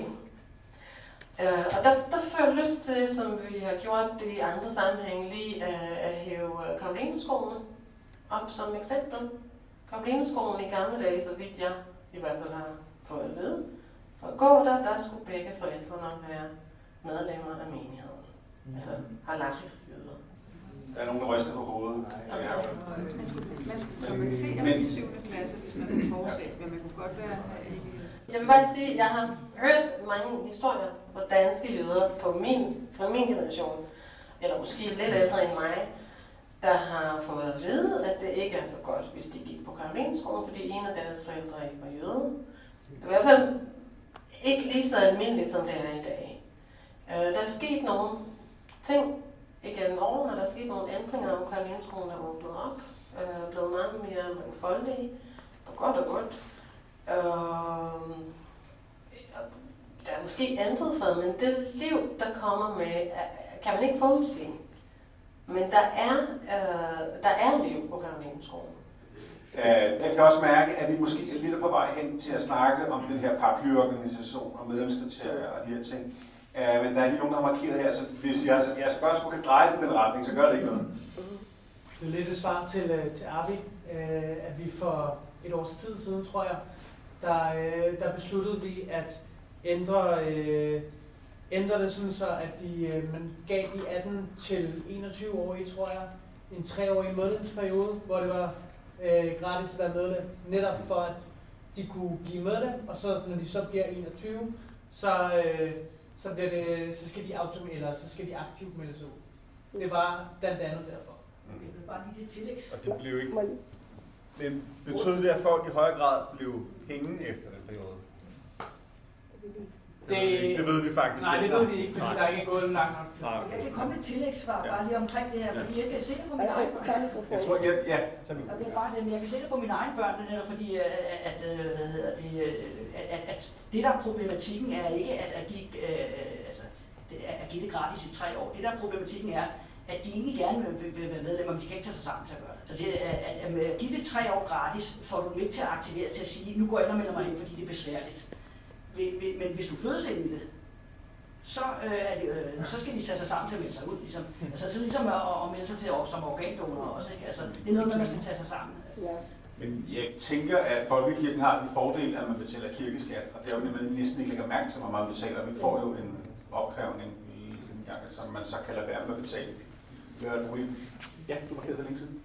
Uh, og der, der får jeg lyst til, som vi har gjort det i andre sammenhænge, lige at, at hæve Karolineskolen op som eksempel. Karolineskolen i gamle dage, så vidt jeg i hvert fald har fået at vide, for at gå der, der skulle begge forældrene være medlemmer af menigheden. Mm. Altså halakhi-jøder.
Der er nogen, der ryster på hovedet. Nej,
okay. ja. Man skulle, man skulle kompensere i syvende klasse, hvis man ville fortsætte, men man kunne godt være...
Jeg vil bare sige, at jeg har hørt mange historier, hvor danske jøder på min, fra min generation, eller måske lidt ældre end mig, der har fået at vide, at det ikke er så godt, hvis de gik på Karolineskolen, fordi en af deres forældre ikke var jøde. Det er i hvert fald ikke lige så almindeligt, som det er i dag. Der er sket nogle ting igennem årene, der er sket nogle ændringer, om Karolineskolen er åbnet op, er blevet meget mere mangfoldige, på godt og godt. Der er måske ændret sig, men det liv, der kommer med, kan man ikke forudse. Men der er, øh, der er liv på Karolineskolen.
Jeg kan også mærke, at vi måske er lidt på vej hen til at snakke om den her paraplyorganisation og medlemskriterier og de her ting. Men der er lige nogen, der har markeret her, så hvis jeres spørgsmål kan dreje sig i den retning, så gør det ikke noget.
Det er lidt et svar til, til Arvi, at vi for et års tid siden, tror jeg, der, der besluttede vi at ændre... Øh, ændrer det sådan så, at de, øh, man gav de atten til enogtyve-årige, tror jeg, en treårig medlemsperiode, hvor det var øh, gratis at være medlem, netop for at de kunne blive medlem, og så når de så bliver enogtyve, så, øh, så, bliver det, så, skal de autom- eller, så skal de aktivt melde sig ud. Det var blandt andet derfor.
Okay, det var bare lige det tillæg.
Og det blev ikke... Det betød det, at folk i højere grad blev hængende efter den periode?
Det,
det, det ved vi faktisk
nej,
ikke.
Nej, det ved vi ikke, fordi nej. Der er ikke gået langt nok til.
Ah, okay.
Jeg kan komme et tillægssvar ja. bare lige omkring det her, fordi jeg kan se det på mine egne børn.
Jeg tror, ja, ja.
Det er bare det, jeg kan se det på mine egne børn, netop fordi at, at, at, at, at det der problematikken er ikke at, at, give, uh, altså, at give det gratis i tre år. Det der problematikken er, at de egentlig gerne vil, vil være medlemmer, men de kan ikke tage sig sammen til at gøre det. Så det, at, at, at give det tre år gratis, får du dem ikke til at aktivere til at sige, nu går jeg ind og melder mig ind, fordi det er besværligt. Men hvis du fødes ind i det, så, øh, er de, øh, så skal de tage sig sammen til at melde sig ud. Ligesom. Altså, så ligesom at, at melde sig til os som organdonorer også. Ikke? Altså, det er noget, man skal tage sig sammen.
Ja.
Men jeg tænker, at folkekirken har den fordel, at man betaler kirkeskat, og det er jo nemlig næsten ikke lægger mærke til, hvor man betaler. Vi får jo en opkrævning i en gang, som man så kan lade være med at betale. Ja, du markerede for længe siden.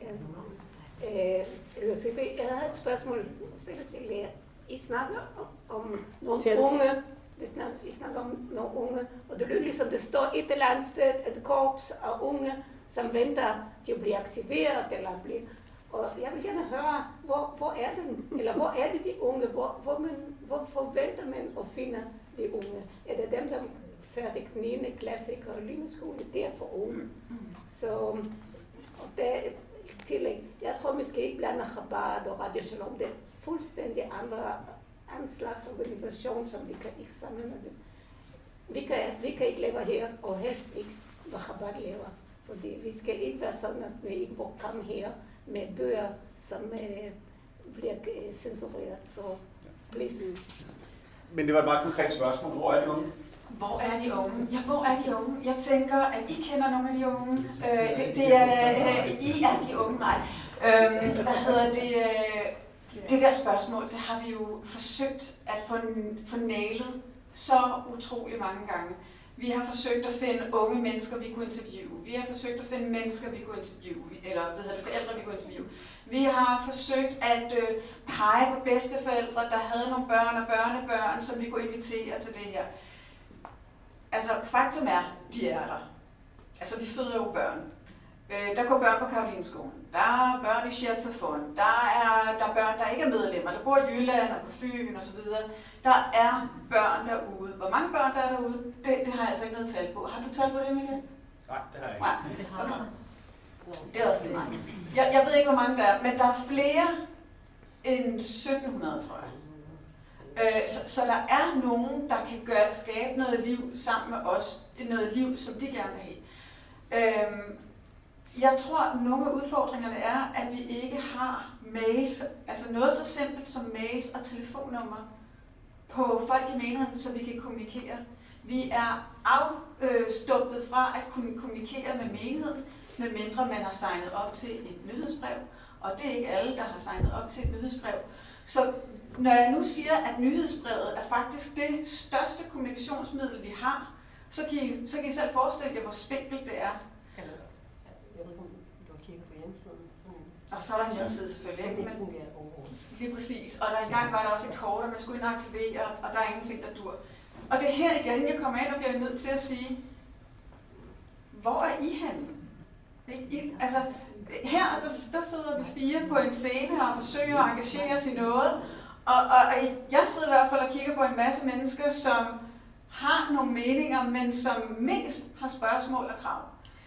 Ja. Øh, jeg har et spørgsmål til jer. I snakker om nogle
Til.
unge, I snakker, I snakker om nogle unge, og det lyder ligesom, det står et eller andet sted, et korps af unge, som venter til at blive aktiveret, eller blive... Og jeg vil gerne høre, hvor, hvor er det, eller hvor er det de unge, hvor, hvor, man, hvor forventer man at finde de unge? Er det dem, der færdig niende klasse og lyneskole? Det er for unge. Så og der er et tillæg. Jeg tror måske ikke blander Chabad og Radio Shalom. Det er fuldstændig andre, andre slags organisation, som vi kan ikke samle med det. Vi kan, vi kan ikke leve her, og helst ikke, hvor Chabad lever. Fordi vi skal ikke være sådan, at vi ikke må komme her med bøger, som øh, bliver øh, censureret. Så please.
Men det var et meget konkret spørgsmål. Hvor er de unge?
Hvor er de unge? Ja, hvor er de unge? Jeg tænker, at I kender nogle af de unge. Øh, det, det er, øh, I er de unge, nej. Øh, hvad hedder det? Øh, det der spørgsmål, det har vi jo forsøgt at få, få nailet så utrolig mange gange. Vi har forsøgt at finde unge mennesker, vi kunne interviewe. Vi har forsøgt at finde mennesker, vi kunne interviewe, eller hvad hedder det, forældre, vi kunne interviewe. Vi har forsøgt at øh, pege på bedsteforældre, der havde nogle børn og børnebørn, som vi kunne invitere til det her. Altså, faktum er, de er der. Altså, vi føder jo børn. Øh, der går børn på Karolinskolen. Der er børn i Schertafon. Der er, der er børn, der ikke er medlemmer. Der bor i Jylland og på Fyn og så videre. Der er børn derude. Hvor mange børn der er derude, det, det har jeg altså ikke noget tal på. Har du tal på det, Michael?
Nej, det har jeg ikke.
Nej, okay. Det er også lidt mange. Jeg, jeg ved ikke, hvor mange der er, men der er flere end sytten hundrede, tror jeg. Øh, så, så der er nogen, der kan gøre, skabe noget liv sammen med os. Noget liv, som de gerne vil have. Øh, Jeg tror, at nogle af udfordringerne er, at vi ikke har mails, altså noget så simpelt som mails og telefonnummer på folk i menigheden, så vi kan kommunikere. Vi er afstumpet fra at kunne kommunikere med menigheden, medmindre man har signet op til et nyhedsbrev, og det er ikke alle, der har signet op til et nyhedsbrev. Så når jeg nu siger, at nyhedsbrevet er faktisk det største kommunikationsmiddel, vi har, så kan I, så kan I selv forestille jer, hvor spinkelt det er. Og så er der en hjemmeside selvfølgelig, ikke? Men, lige præcis. Og der engang var der også et kort, og man skulle ind og aktivere, og der er ingenting, der dur. Og det er her igen, jeg kommer ind og bliver nødt til at sige, hvor er I henne? I, altså, her der, der sidder vi fire på en scene og forsøger at engagere os i noget, og, og, og jeg sidder i hvert fald og kigger på en masse mennesker, som har nogle meninger, men som mest har spørgsmål og krav.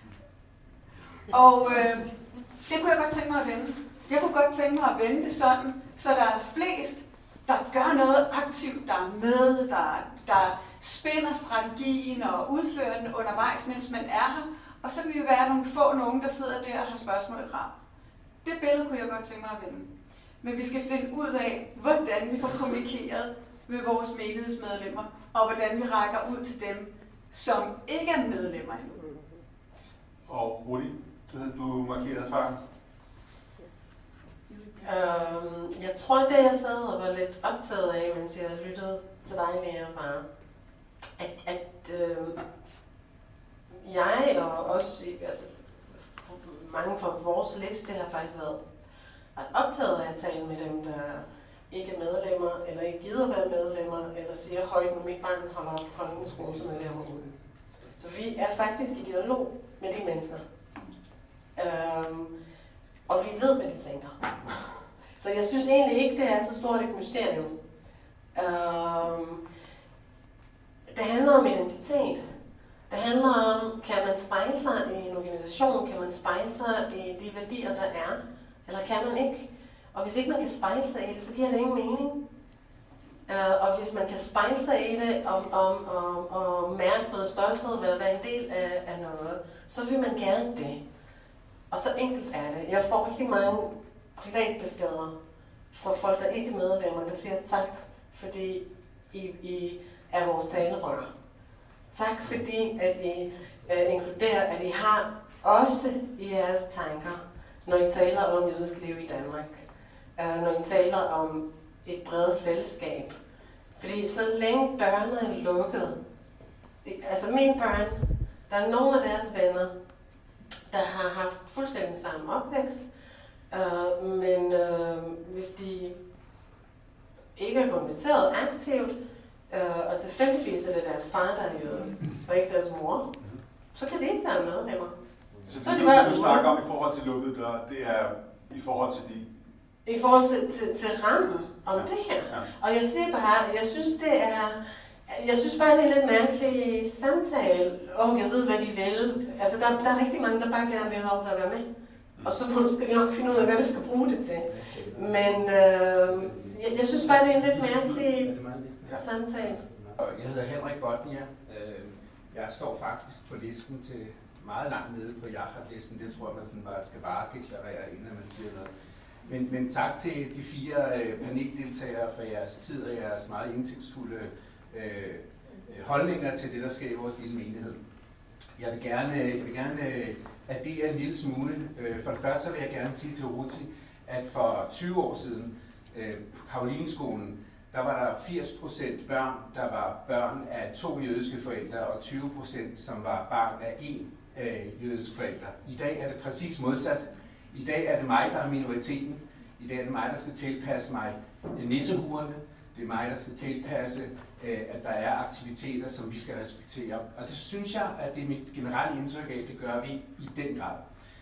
Og øh, det kunne jeg godt tænke mig at vende. Jeg kunne godt tænke mig at vende det sådan, så der er flest, der gør noget aktivt, der er med, der, der spinder strategien og udfører den undervejs, mens man er her. Og så vil vi være nogle få nogen, der sidder der og har spørgsmål og krav. Det billede kunne jeg godt tænke mig at vende. Men vi skal finde ud af, hvordan vi får kommunikeret med vores menighedsmedlemmer, og hvordan vi rækker ud til dem, som ikke er medlemmer endnu.
Og Rudi, du, du markerede før.
Øhm, jeg tror, det jeg sad og var lidt optaget af, mens jeg lyttede til dig, Lea, var, at, at øh, jeg og også, altså mange fra vores liste har faktisk været ret optaget af at tale med dem, der ikke er medlemmer, eller ikke gider være medlemmer, eller siger højt, når mit barn holder op på Koldingskolen, som jeg lærer ud. Så vi er faktisk i dialog med de mennesker. Øhm, og vi ved, hvad de tænker. Så jeg synes egentlig ikke, det er så stort et mysterium. Øhm, det handler om identitet. Det handler om, kan man spejle sig i en organisation, kan man spejle sig i de værdier, der er, eller kan man ikke? Og hvis ikke man kan spejle sig i det, så giver det ingen mening. Uh, og hvis man kan spejle sig i det, og, og, og, og mærke noget stolthed ved at være en del af, af noget, så vil man gerne det. Og så enkelt er det. Jeg får rigtig mange privatbeskeder fra folk, der ikke er medlemmer, der siger tak, fordi I, I er vores talerør. Tak fordi, at I uh, inkluderer, at I har også i jeres tanker, når I taler om jødisk liv i Danmark, uh, når I taler om et bredt fællesskab. Fordi så længe dørene er lukket, altså mine børn, der er nogle af deres venner, der har haft fuldstændig samme opvækst, uh, men uh, hvis de ikke er konverteret aktivt, uh, og tilfældigvis er det deres far, der er jøde, og ikke deres mor, så kan det ikke være medlemmer.
Så,
så er
det,
de bare
du snakker om i forhold til lukkede døre, det er i forhold til de...
I forhold til, til, til rammen om ja. det her. Ja. Og jeg siger bare, jeg synes det er... Jeg synes bare, det er en lidt mærkelig samtale, og jeg ved, hvad de vil. Altså, der, der er rigtig mange, der bare gerne vil have lov til at være med. Og så skal de nok finde ud af, hvad de skal bruge det til. Men øh, jeg, jeg synes bare, det er en lidt mærkelig samtale.
Jeg hedder Henrik Botnia. Jeg står faktisk på listen til meget langt nede på Yachad-listen. Det tror jeg, man sådan bare skal varedeklarere, inden man siger noget. Men, men tak til de fire paneldeltagere for jeres tid og jeres meget indsigtsfulde Øh, holdninger til det, der sker i vores lille menighed. Jeg vil gerne, jeg vil gerne øh, addere en lille smule. Øh, for det første så vil jeg gerne sige til Ruti, at for tyve år siden øh, på Karolinskolen, der var der firs procent børn, der var børn af to jødiske forældre, og tyve procent som var barn af én øh, jødisk forælder. I dag er det præcis modsat. I dag er det mig, der er minoriteten. I dag er det mig, der skal tilpasse mig nissehuerne. Det er mig, der skal tilpasse, at der er aktiviteter, som vi skal respektere. Og det synes jeg, at det er mit generelle indtryk af, det gør vi i den grad.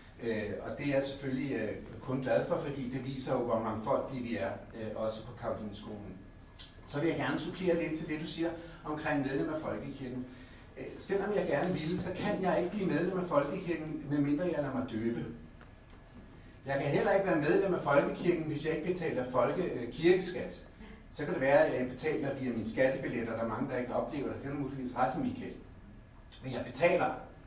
Og det er jeg selvfølgelig kun glad for, fordi det viser jo, hvor mangfoldige vi er, også på Karolinskolen. Så vil jeg gerne supplere lidt til det, du siger omkring medlem af Folkekirken. Selvom jeg gerne ville, så kan jeg ikke blive medlem af Folkekirken, medmindre jeg lader mig døbe. Jeg kan heller ikke være medlem af Folkekirken, hvis jeg ikke betaler folkekirkeskat. Så kan det være, at jeg betaler via mine skattebilletter, der er mange, der ikke oplever det. Det er muligvis ret, Michael. Men jeg betaler.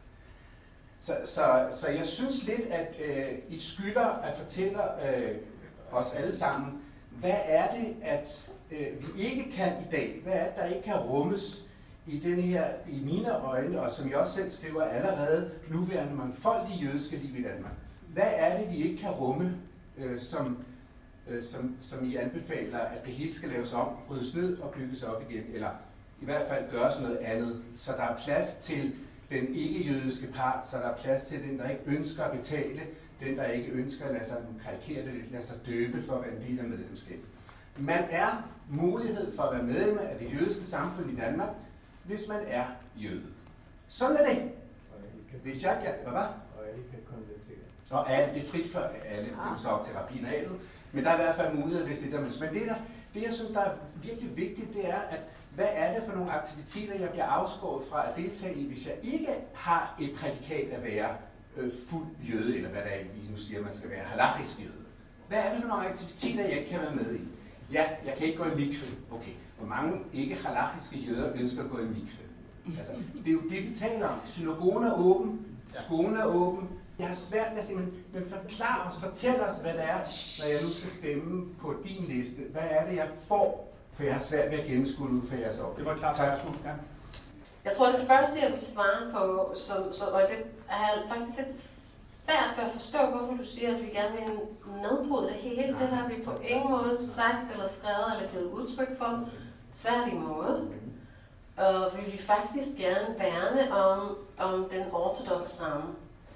Så, så, så jeg synes lidt, at øh, I skylder at fortælle øh, os alle sammen, hvad er det, at øh, vi ikke kan i dag? Hvad er det, der ikke kan rummes i denne her, i mine øjne, og som jeg også selv skriver, allerede nuværende mangfoldige jødiske liv i Danmark? Hvad er det, vi ikke kan rumme, øh, som Som, som I anbefaler, at det hele skal laves om, ryddes ned og bygges op igen, eller i hvert fald gøres noget andet, så der er plads til den ikke-jødiske part, så der er plads til den, der ikke ønsker at betale, den, der ikke ønsker at lade sig karikere det lidt, lade sig døbe for at være en del af medlemskabet. Man er mulighed for at være medlem af det jødiske samfund i Danmark, hvis man er jøde. Sådan er det. Hvis jeg kan, hvad var?
Og alle kan konvertere.
Og alle, det er frit for alle, det er så op til rabbinatet. Men der er i hvert fald mulighed, hvis det er der. Men det, der, det jeg synes, der er virkelig vigtigt, det er, at hvad er det for nogle aktiviteter, jeg bliver afskåret fra at deltage i, hvis jeg ikke har et prædikat at være øh, fuld jøde, eller hvad der er, vi nu siger, man skal være halachisk jøde. Hvad er det for nogle aktiviteter, jeg ikke kan være med i? Ja, jeg kan ikke gå i mikve. Okay, hvor mange ikke halachiske jøder ønsker at gå i mikve? Altså, det er jo det, vi taler om. Synagogen er åben, skolen er åben. Jeg har svært ved at sige, men, men forklar os, fortæl os, hvad det er, når jeg nu skal stemme på din liste. Hvad er det, jeg får? For jeg har svært ved at gennemskue ud for jeres år.
Det var klart.
Tak.
Ja.
Jeg tror, det første, jeg vil svare på, som, som, og det er faktisk lidt svært ved at forstå, hvorfor du siger, at vi gerne vil nedbryde det hele. Det har vi på ingen måde sagt, eller skrevet, eller givet udtryk for. Tværtimod. Og vi vil faktisk gerne værne om, om den ortodoxe ramme.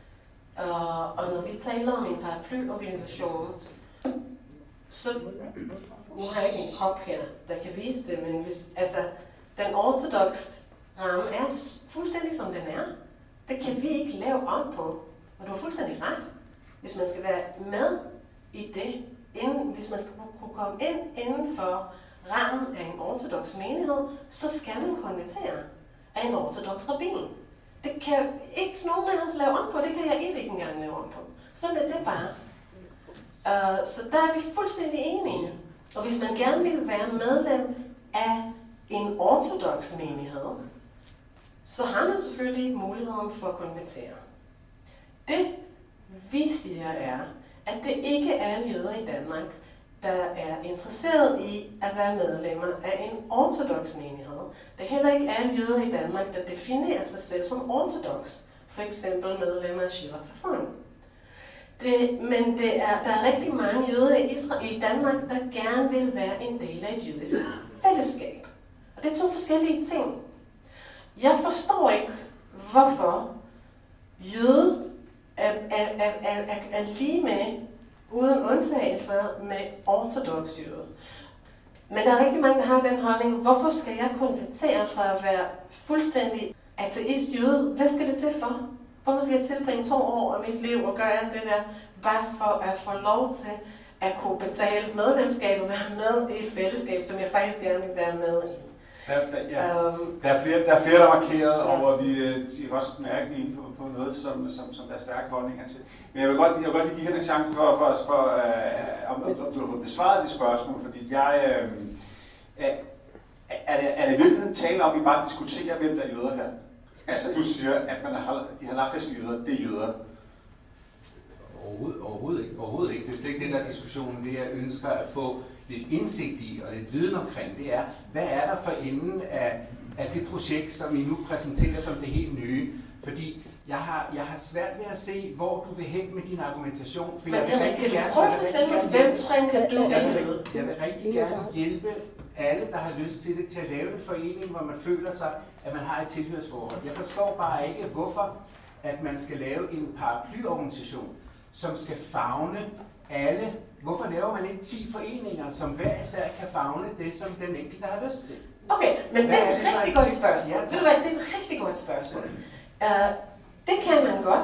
Uh, og når vi taler om en paraplyorganisation, så nu har jeg ikke en kop her, der kan vise det, men hvis, altså, den ortodoxe ramme er fuldstændig som den er. Det kan vi ikke lave om på. Og du har fuldstændig ret. Hvis man skal være med i det, inden, hvis man skal kunne komme ind inden for rammen af en ortodox menighed, så skal man konvertere af en ortodox rabbin. Det kan ikke nogen af os lave om på, det kan jeg ikke engang lave om på. Sådan er det bare. Uh, så der er vi fuldstændig enige. Og hvis man gerne vil være medlem af en ortodox menighed, så har man selvfølgelig muligheden for at konvertere. Det vi siger er, at det ikke er jøder i Danmark, der er interesseret i at være medlemmer af en ortodox menighed. Der heller ikke er jøder i Danmark, der definerer sig selv som ortodox. For eksempel medlemmer af Shiva Tzafon. Det, men det er, der er rigtig mange jøder i, Israel, i Danmark, der gerne vil være en del af et jødisk fællesskab. Og det er to forskellige ting. Jeg forstår ikke, hvorfor jøde er, er, er, er, er lige med, uden undtagelser, med ortodox jøde. Men der er rigtig mange, der har den holdning, hvorfor skal jeg konvertere fra at være fuldstændig ateist jøde? Hvad skal det til for? Hvorfor skal jeg tilbringe to år af mit liv og gøre alt det der, bare for at få lov til at kunne betale medlemskab og være med i et fællesskab, som jeg faktisk gerne vil være med i?
Der, der, ja. um, der, er flere, der er flere, der er markeret, ja. over vi I også mærke, at vi er inde på, på noget, som, som, som der er stærke holdninger til. Men jeg vil godt, jeg vil godt lige give hende en chance for, for, for uh, om, om du har fået besvaret de spørgsmål, fordi jeg... Uh, er, er, det, er det i virkeligheden tale om, at vi bare diskuterer, hvem der er jøder her? Altså, du siger, at man har, de halakhiske jøder, det er jøder.
Overhovedet, overhovedet ikke. Overhovedet ikke. Det er slet ikke det, der er diskussionen. Det, jeg ønsker at få lidt indsigt i og lidt viden omkring, det er, hvad er der for enden af, af det projekt, som I nu præsenterer som det helt nye? Fordi jeg har, jeg har svært ved at se, hvor du vil hen med din argumentation. For
Men
jeg vil
Henrik, kan du prøve at fortælle mig, hvem trænker du
jeg vil,
ind?
jeg vil rigtig gerne hjælpe alle, der har lyst til det, til at lave en forening, hvor man føler sig, at man har et tilhørsforhold. Jeg forstår bare ikke, hvorfor at man skal lave en paraplyorganisation, som skal favne alle. Hvorfor laver man ikke ti foreninger, som hver især kan favne det, som den enkelte har lyst til?
Okay, men det er et rigtig godt spørgsmål.
Ja,
Ved du hvad, det er et rigtig godt spørgsmål. Uh, det kan man godt,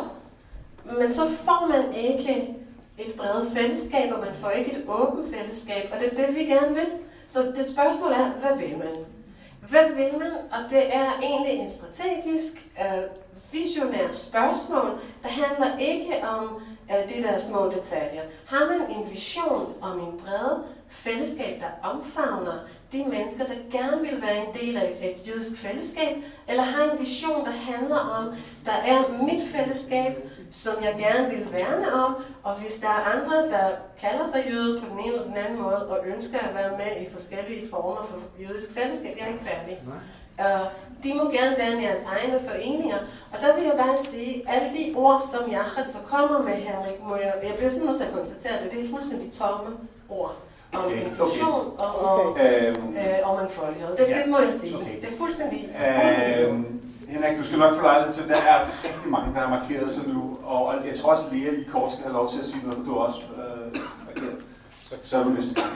men så får man ikke et bredt fællesskab, og man får ikke et åbent fællesskab, og det er det, vi gerne vil. Så det spørgsmål er, hvad vil man? Hvad vil man? Og det er egentlig en strategisk, uh, visionær spørgsmål, der handler ikke om uh, de der små detaljer. Har man en vision om en bred fællesskab, der omfavner de mennesker, der gerne vil være en del af et, et jødisk fællesskab, eller har en vision, der handler om, der er mit fællesskab, som jeg gerne vil værne om, og hvis der er andre, der kalder sig jøde på den ene eller den anden måde, og ønsker at være med i forskellige former for jødisk fællesskab, jeg er ikke færdig. Uh, de må gerne danne jeres egne foreninger, og der vil jeg bare sige, alle de ord, som jeg så kommer med, Henrik, må jeg, jeg bliver sådan nødt til at konstatere det, det er fuldstændig tomme ord. Om
okay,
inklusion
okay.
og, og,
okay. øhm,
øh, og mangfoldighed. Det,
ja.
det må jeg sige.
Okay.
Det er fuldstændig
øhm, Henrik, du skal nok få lejlighed til, der er rigtig mange, der har markeret sig nu, og jeg tror også, at Lea lige kort skal have lov til at sige noget, for du har også øh, markeret. Så, så er du næste gang.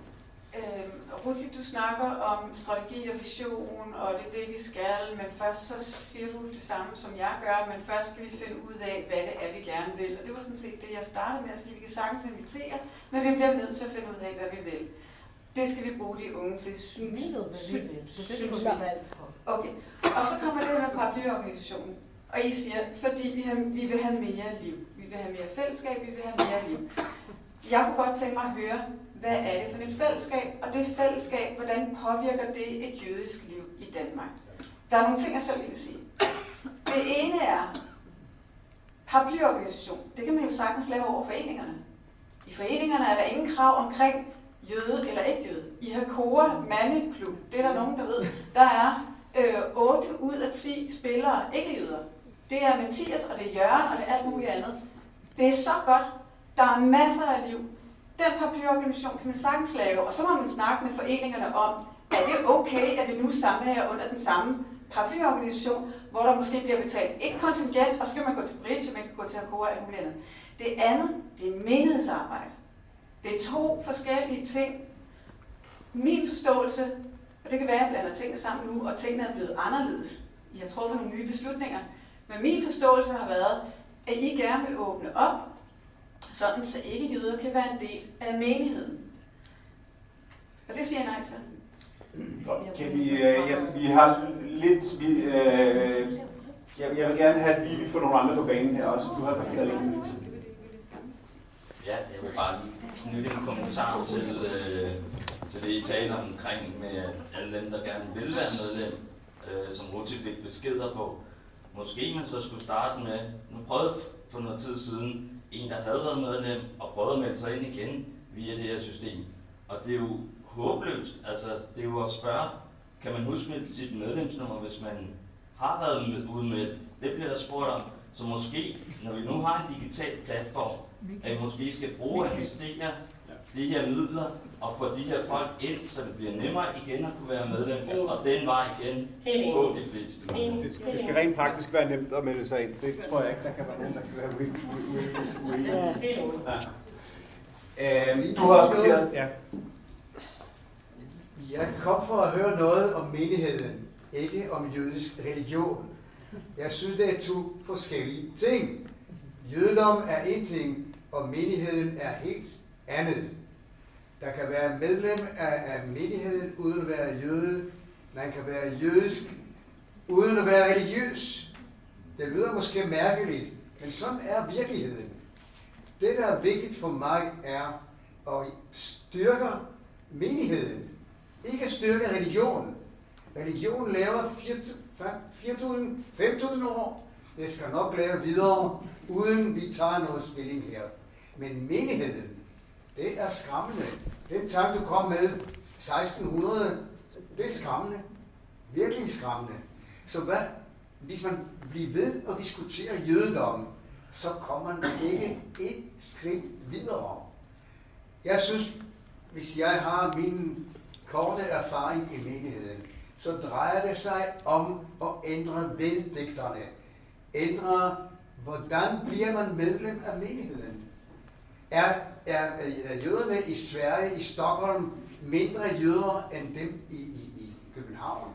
Øhm, Ruti, du snakker om strategi og vision, og det er det, vi skal, men først så siger du det samme, som jeg gør, men først skal vi finde ud af, hvad det er, vi gerne vil. Og det var sådan set det, jeg startede med at sige, vi kan sagtens invitere, men vi bliver nødt til at finde ud af, hvad vi vil. Det skal vi bruge de unge til, synes
vi. ved, hvad vi vil. Det er det,
vi valgt for. Okay, og så kommer det med paraplyorganisationen. Og I siger, fordi vi, har, vi vil have mere liv. Vi vil have mere fællesskab, vi vil have mere liv. Jeg kunne godt tænke mig at høre, hvad er det for et fællesskab? Og det fællesskab, hvordan påvirker det et jødisk liv i Danmark? Der er nogle ting, jeg selv vil sige. Det ene er paraplyorganisation. Det kan man jo sagtens lave over foreningerne. I foreningerne er der ingen krav omkring jøde eller ikke jøde. I Hakora Mandeklub, det er der nogen, der ved, der er øh, otte ud af ti spillere, ikke jøder. Det er Mathias, og det er Jørgen, og det er alt muligt andet. Det er så godt. Der er masser af liv. Den paraplyorganisation kan man sagtens lave, og så må man snakke med foreningerne om, er det okay, at vi nu samler jer under den samme paraplyorganisation, hvor der måske bliver betalt et kontingent, og så skal man gå til bridge, man kan gå til Hakora og alt muligt andet. Det andet, det er menighedsarbejde. Det er to forskellige ting. Min forståelse, og det kan være, at jeg blander tingene sammen nu, og tingene er blevet anderledes. I har truffet nogle nye beslutninger. Men min forståelse har været, at I gerne vil åbne op, sådan så ikke-jøder kan være en del af menigheden. Og det siger jeg nej til.
Kan vi, øh, ja, vi har lidt, vi, øh, jeg, jeg vil gerne have, at vi får nogle andre på banen her også. Du har parkeret lidt tid.
Ja, jeg vil bare lige knytte en kommentar til, øh, til det, I taler omkring med alle dem, der gerne vil være medlem, øh, som Ruti fik beskeder på. Måske man så skulle starte med, nu prøvede for noget tid siden, en, der havde været medlem og prøvede at melde sig ind igen via det her system. Og det er jo håbløst. Altså, det er jo at spørge kan man huske sit medlemsnummer, hvis man har været udmeldt? Det bliver der spurgt om. Så måske, når vi nu har en digital platform, at vi måske skal bruge og investere de her midler og få de her folk ind, så det bliver nemmere igen at kunne være medlem, og den vej igen få de fleste.
Det, det skal rent praktisk være nemt at melde sig ind. Det tror jeg ikke, der kan være nogen, der kan være uenige.
Du har også markeret. Ja. Jeg kom for at høre noget om menigheden, ikke om jødisk religion. Jeg synes, det er to forskellige ting. Jødedom er en ting, og menigheden er helt andet. Der kan være medlem af, af menigheden uden at være jøde. Man kan være jødisk uden at være religiøs. Det lyder måske mærkeligt, men sådan er virkeligheden. Det, der er vigtigt for mig, er at styrke menigheden. Ikke styrke religionen. Religionen laver fire tusind, fem tusind år. Det skal nok lave videre, uden vi tager noget stilling her. Men menigheden, det er skræmmende. Den tanke, du kom med seksten hundrede, det er skræmmende. Virkelig skræmmende. Så hvad, hvis man bliver ved at diskutere jødedom, så kommer man ikke et skridt videre. Jeg synes, hvis jeg har min korte erfaring i menigheden, så drejer det sig om at ændre veddigterne. Ændre, hvordan bliver man medlem af menigheden? Er, er, er jøderne i Sverige, i Stockholm, mindre jøder end dem i, i, i København?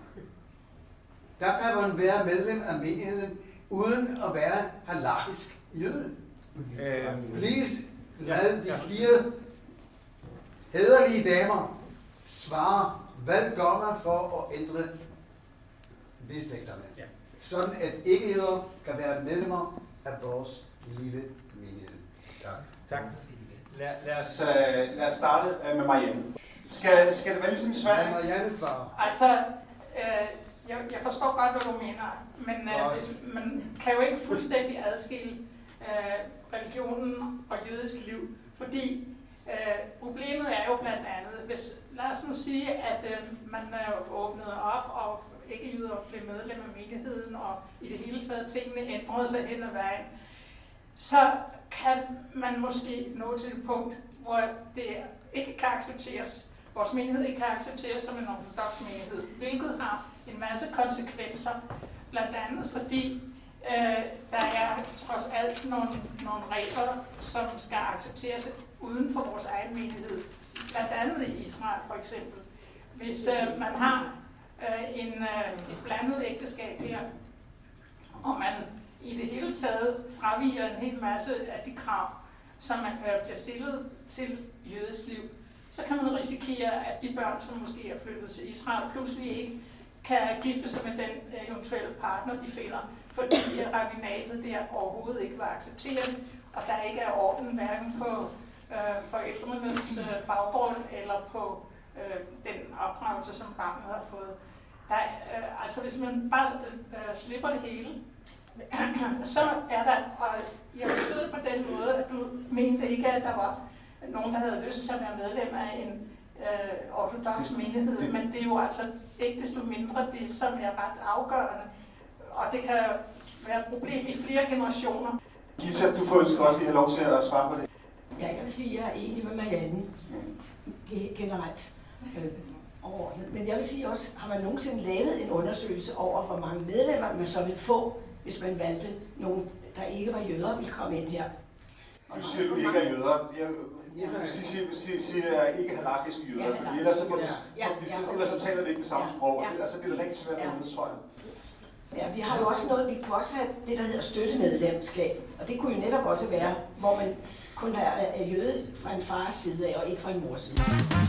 Der kan man være medlem af menigheden, uden at være halakhisk jøde. Please, lad de fire hæderlige damer svare, hvad gør man for at ændre veddigterne? Sådan at ikke-jøder kan være medlemmer af vores lille menighed. Tak.
Tak.
Lad, lad, os, uh, lad os starte uh, med Marianne. Skal, skal det være ligesom i Sverige?
Marianne svarer.
Altså, øh, jeg, jeg forstår godt, hvad du mener, men øh, hvis, man kan jo ikke fuldstændig adskille øh, religionen og jødisk liv, fordi øh, problemet er jo blandt andet, hvis, lad os nu sige, at øh, man er åbnet op, og ikke-jøder blev medlem af menigheden, og i det hele taget tingene ændrede sig hen ad vejen, så kan man måske nå til et punkt, hvor det ikke kan accepteres, vores menighed ikke kan accepteres som en ortodox menighed, hvilket har en masse konsekvenser, blandt andet fordi øh, der er trods alt nogle, nogle regler, som skal accepteres uden for vores egen menighed, blandt andet i Israel for eksempel. Hvis øh, man har øh, en, øh, et blandet ægteskab her, og man i det hele taget fraviger en hel masse af de krav, som man øh, bliver stillet til jødisk liv, så kan man risikere, at de børn, som måske er flyttet til Israel, pludselig ikke kan gifte sig med den eventuelle partner, de finder, fordi rabbinatet der overhovedet ikke vil acceptere det, og der ikke er orden hverken på øh, forældrenes øh, baggrund eller på øh, den opdragelse, som barnet har fået. Der, øh, altså hvis man bare øh, slipper det hele, så er der, og jeg forstod det på den måde, at du mente ikke, at der var nogen, der havde lyst til at være medlem af en øh, ortodox menighed, men det er jo altså ikke desto mindre det, som er ret afgørende, og det kan være et problem i flere generationer.
Gita, du får ønsker også lige have lov til at svare på det.
Ja, jeg vil sige, at jeg er enig med Marianne generelt øh, overordnet. Men jeg vil sige også, har man nogensinde lavet en undersøgelse over, hvor mange medlemmer man så vil få, hvis man valgte nogen, der ikke var jøder, ville komme ind her?
Du siger, du ikke er jøder. Jeg vil sige, at jeg ikke har halakhiske jøder, ja, fordi ellers, så, ja, ja, ja, ellers så taler vi ikke det samme sprog, og ellers så bliver det rigtig svært at udtrykke, tror jeg.
Ja, vi har jo også noget, vi kunne også have det, der hedder støttemedlemskab, og det kunne jo netop også være, hvor man kun er jøde fra en fars side af, og ikke fra en mors side.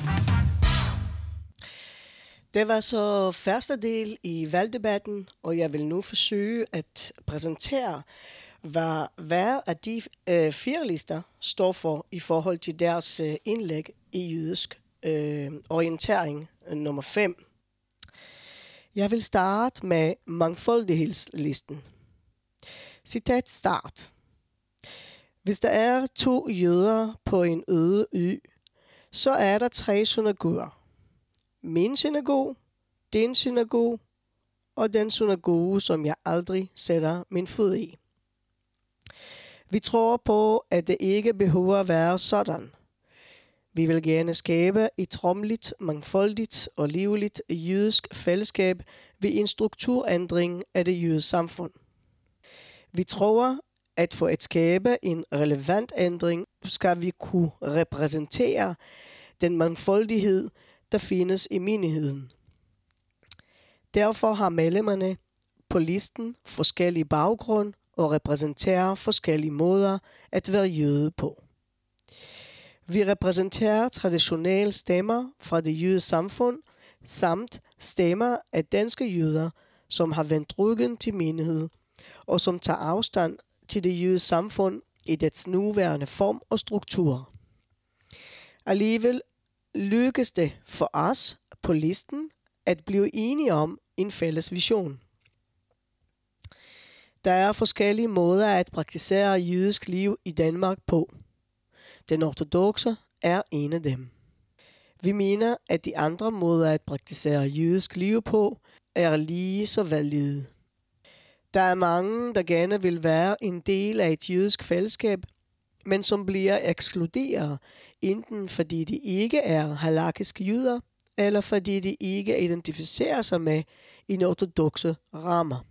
Det var så første del i valgdebatten, og jeg vil nu forsøge at præsentere, hvad hver af de øh, fire lister står for i forhold til deres øh, indlæg i jødisk øh, orientering øh, nummer fem. Jeg vil starte med mangfoldighedslisten. Citat start. Hvis der er to jøder på en øde ø, så er der tre synagoger. Min synagoge, din synagoge og den synagoge, som jeg aldrig sætter min fod i. Vi tror på, at det ikke behøver at være sådan. Vi vil gerne skabe et rummeligt, mangfoldigt og livligt jødisk fællesskab ved en strukturændring af det jødiske samfund. Vi tror, at for at skabe en relevant ændring, skal vi kunne repræsentere den mangfoldighed, der findes i menigheden. Derfor har medlemmerne på listen forskellige baggrund og repræsenterer forskellige måder at være jøde på. Vi repræsenterer traditionelle stemmer fra det jødiske samfund, samt stemmer af danske jøder, som har vendt ryggen til menighed, og som tager afstand til det jødiske samfund i dets nuværende form og struktur. Alligevel lykkes det for os på listen at blive enige om en fælles vision. Der er forskellige måder at praktisere jødisk liv i Danmark på. Den ortodokse er en af dem. Vi mener, at de andre måder at praktisere jødisk liv på er lige så valide. Der er mange, der gerne vil være en del af et jødisk fællesskab, men som bliver ekskluderet, enten fordi de ikke er halakhiske jøder, eller fordi de ikke identificerer sig med en ortodokse rammer.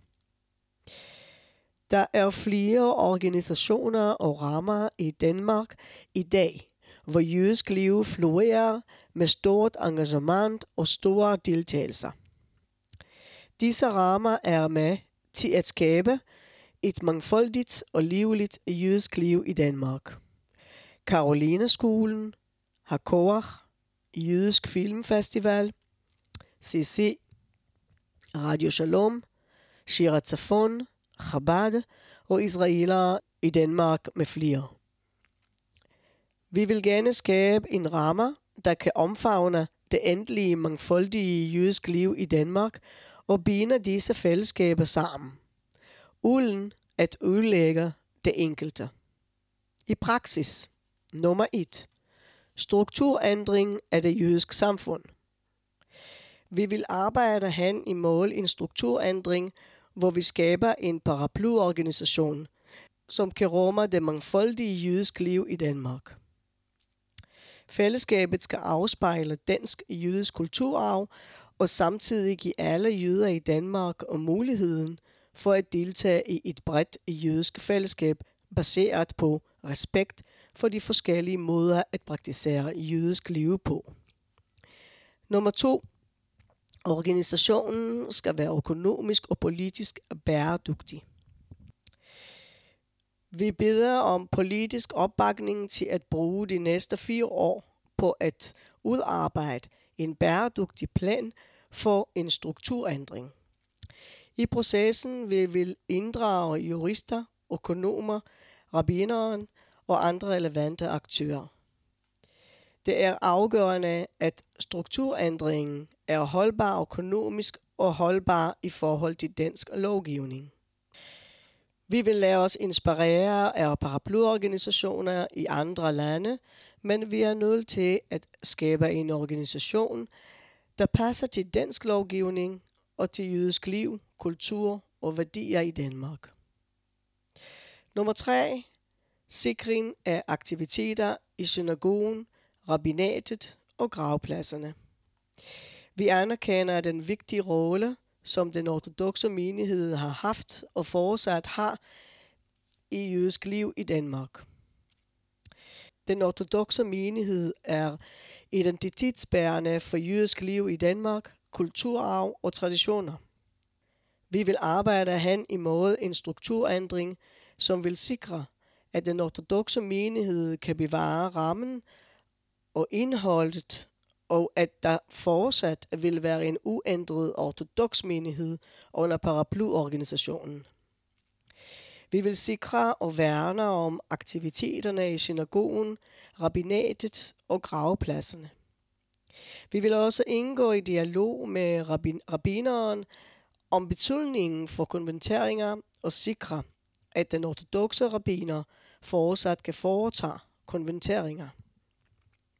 Der er flere organisationer og rammer i Danmark i dag, hvor jødisk liv florerer med stort engagement og store deltagelser. Disse rammer er med til at skabe et mangfoldigt og livligt jødisk liv i Danmark. Karolineskolen, Hakoach, Jødisk Filmfestival, C C, Radio Shalom, Shir Tzafon, Chabad og israelere i Danmark med flere. Vi vil gerne skabe en ramme, der kan omfavne det endelige mangfoldige jødiske liv i Danmark og binde disse fællesskaber sammen, uden at ødelægge det enkelte. I praksis, nummer et. Strukturændring af det jødiske samfund. Vi vil arbejde hen i mål en strukturændring, hvor vi skaber en paraplyorganisation, som kan rumme det mangfoldige jødiske liv i Danmark. Fællesskabet skal afspejle dansk jødisk kulturarv og samtidig give alle jøder i Danmark og muligheden for at deltage i et bredt jødisk fællesskab baseret på respekt for de forskellige måder at praktisere jødisk liv på. Nummer to. Organisationen skal være økonomisk og politisk bæredygtig. Vi beder om politisk opbakning til at bruge de næste fire år på at udarbejde en bæredygtig plan for en strukturændring. I processen vil vi inddrage jurister, økonomer, rabbinere og andre relevante aktører. Det er afgørende, at strukturændringen er holdbar økonomisk og holdbar i forhold til dansk lovgivning. Vi vil lade os inspirere af paraplyorganisationer i andre lande, men vi er nødt til at skabe en organisation, der passer til dansk lovgivning og til jødisk liv, kultur og værdier i Danmark. Nummer tre. Sikring af aktiviteter i synagogen, rabbinatet og gravpladserne. Vi anerkender den vigtige rolle, som den ortodokse menighed har haft og fortsat har i jødisk liv i Danmark. Den ortodokse menighed er identitetsbærende for jødisk liv i Danmark, kulturarv og traditioner. Vi vil arbejde hen imod en strukturændring, som vil sikre, at den ortodokse menighed kan bevare rammen og indholdet, og at der fortsat vil være en uændret ortodoks menighed under paraplyorganisationen. Vi vil sikre og værne om aktiviteterne i synagogen, rabbinatet og gravpladserne. Vi vil også indgå i dialog med rabbin- rabbineren om betydningen for konverteringer og sikre, at den ortodokse rabbiner fortsat kan foretage konverteringer.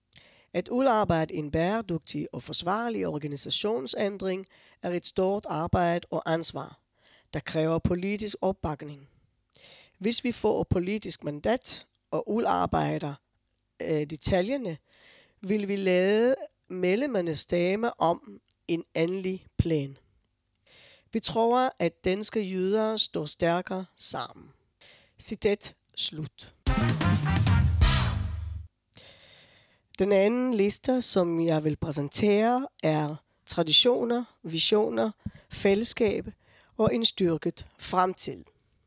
At udarbejde en bæredygtig og forsvarlig organisationsændring er et stort arbejde og ansvar, der kræver politisk opbakning. Hvis vi får politisk mandat og udarbejder øh, detaljerne, vil vi lade medlemmerne stemme om en endelig plan. Vi tror, at danske jøder står stærkere sammen. Citat slut. Den anden liste, som jeg vil præsentere, er traditioner, visioner, fællesskab og en styrket fremtid.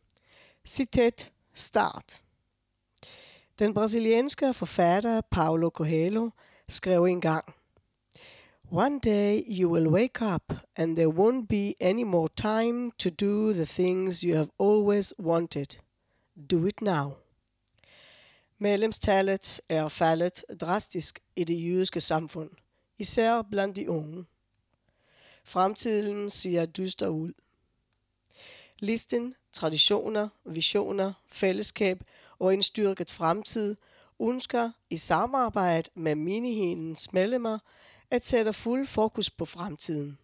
Citat start. Den brasilianske forfatter Paulo Coelho skrev engang: One day you will wake up and there won't be any more time to do the things you have always wanted. Do it now. Medlemstallet er faldet drastisk i det jødiske samfund, især blandt de unge. Fremtiden ser dyster ud. Listen, traditioner, visioner, fællesskab og en styrket fremtid ønsker i samarbejde med menighedens medlemmer at sætte fuld fokus på fremtiden.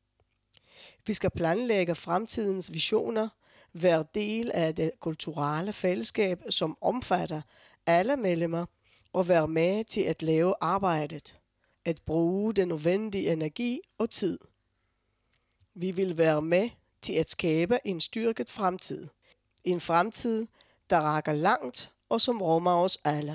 Vi skal planlægge fremtidens visioner, være del af det kulturelle fællesskab, som omfatter alle medlemmer, og være med til at lave arbejdet, at bruge den nødvendige energi og tid. Vi vil være med til at skabe en styrket fremtid. En fremtid, der rækker langt og som rummer os alle.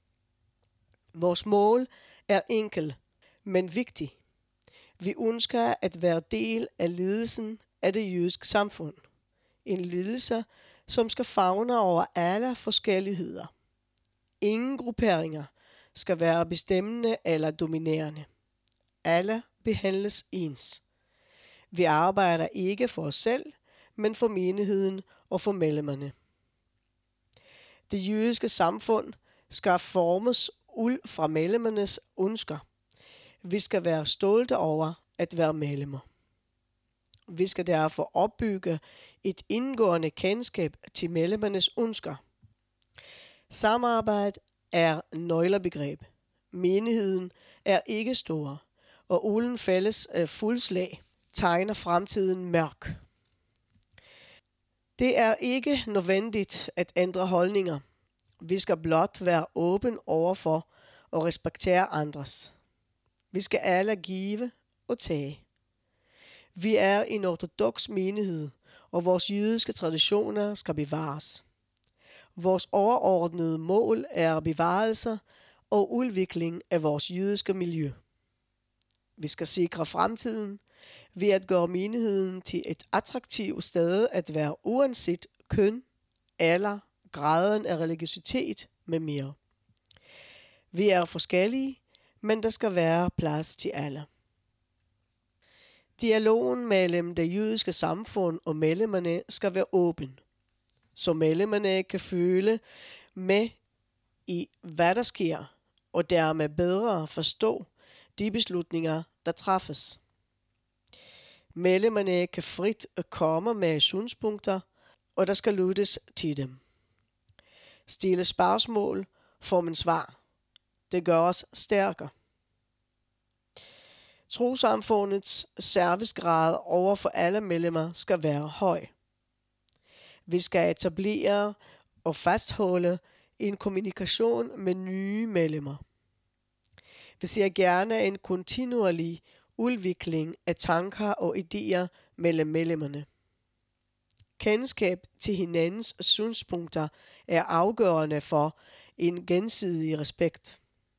Vores mål er enkel, men vigtig. Vi ønsker at være del af ledelsen af det jødiske samfund. En ledelse, som skal favne over alle forskelligheder. Ingen grupperinger skal være bestemmende eller dominerende. Alle behandles ens. Vi arbejder ikke for os selv, men for menigheden og for medlemmerne. Det jødiske samfund skal formes ud fra medlemmernes ønsker. Vi skal være stolte over at være medlemmer. Vi skal derfor opbygge et indgående kendskab til medlemmernes ønsker. Samarbejde er nøglebegreb. Menigheden er ikke stor, og uden fælles fuldslag tegner fremtiden mørk. Det er ikke nødvendigt at ændre holdninger. Vi skal blot være åben overfor og respektere andres. Vi skal alle give og tage. Vi er en ortodoks menighed, og vores jødiske traditioner skal bevares. Vores overordnede mål er bevarelse og udvikling af vores jødiske miljø. Vi skal sikre fremtiden ved at gøre menigheden til et attraktivt sted at være uanset køn, alder, graden af religiøsitet med mere. Vi er forskellige, men der skal være plads til alle. Dialogen mellem det jødiske samfund og medlemmerne skal være åben, så medlemmerne kan føle med i, hvad der sker, og dermed bedre forstå de beslutninger, der træffes. Medlemmerne kan frit komme med synspunkter, og der skal lyttes til dem. Stille spørgsmål, får man svar. Det gør os stærkere. Trossamfundets servicegrad over for alle medlemmer skal være høj. Vi skal etablere og fastholde en kommunikation med nye medlemmer. Vi ser gerne en kontinuerlig udvikling af tanker og idéer mellem medlemmerne. Kendskab til hinandens synspunkter er afgørende for en gensidig respekt.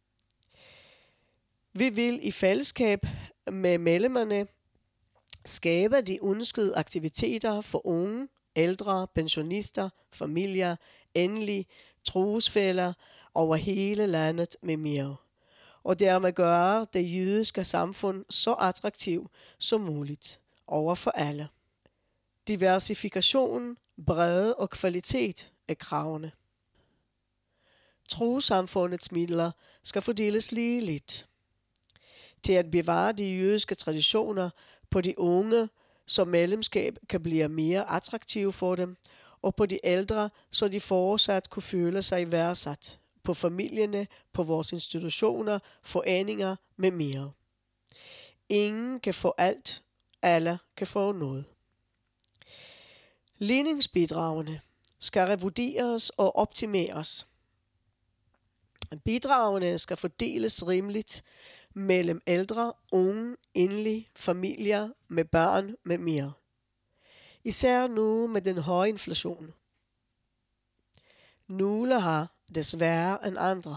Vi vil i fællesskab med medlemmerne skabe de ønskede aktiviteter for unge, ældre, pensionister, familier, enlige, trosfæller over hele landet med mere, og dermed gøre det jødiske samfund så attraktivt som muligt over for alle. Diversifikation, bredde og kvalitet er kravene. Trossamfundets midler skal fordeles ligeligt til at bevare de jødiske traditioner på de unge, så medlemskab kan blive mere attraktivt for dem, og på de ældre, så de fortsat kunne føle sig værdsat, på familierne, på vores institutioner, foreninger med mere. Ingen kan få alt, alle kan få noget. Ligningsbidragene skal revurderes og optimeres. Bidragene skal fordeles rimeligt mellem ældre, unge, enlige, familier med børn med mere. Især nu med den høje inflation. Nogle har desværre end andre.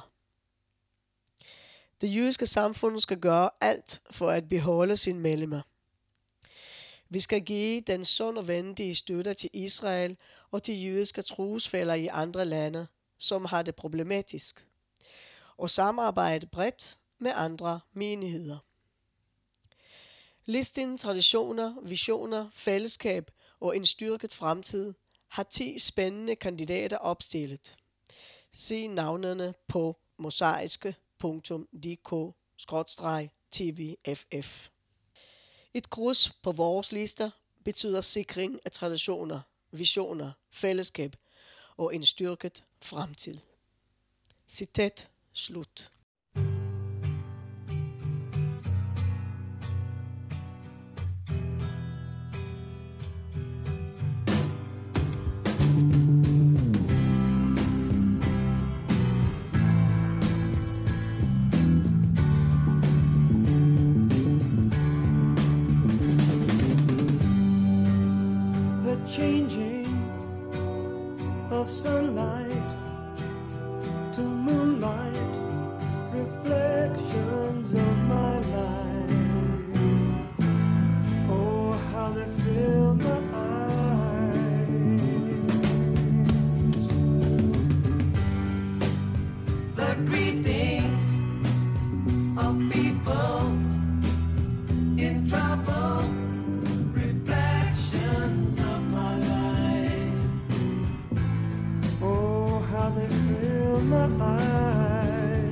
Det jødiske samfund skal gøre alt for at beholde sine medlemmer. Vi skal give den så nødvendige støtte til Israel og til jødiske trosfæller i andre lande, som har det problematisk, og samarbejde bredt med andre menigheder. Listen traditioner, visioner, fællesskab og en styrket fremtid har ti spændende kandidater opstillet. Se navnene på mosaiske punktum d k skråstreg t v f f. Et kryds på vores lister betyder sikring af traditioner, visioner, fællesskab og en styrket fremtid. Citat slut.
Changing of sunlight to moonlight, reflections of my life. Oh, how they fill my eyes. The greetings of people in trouble. My eyes.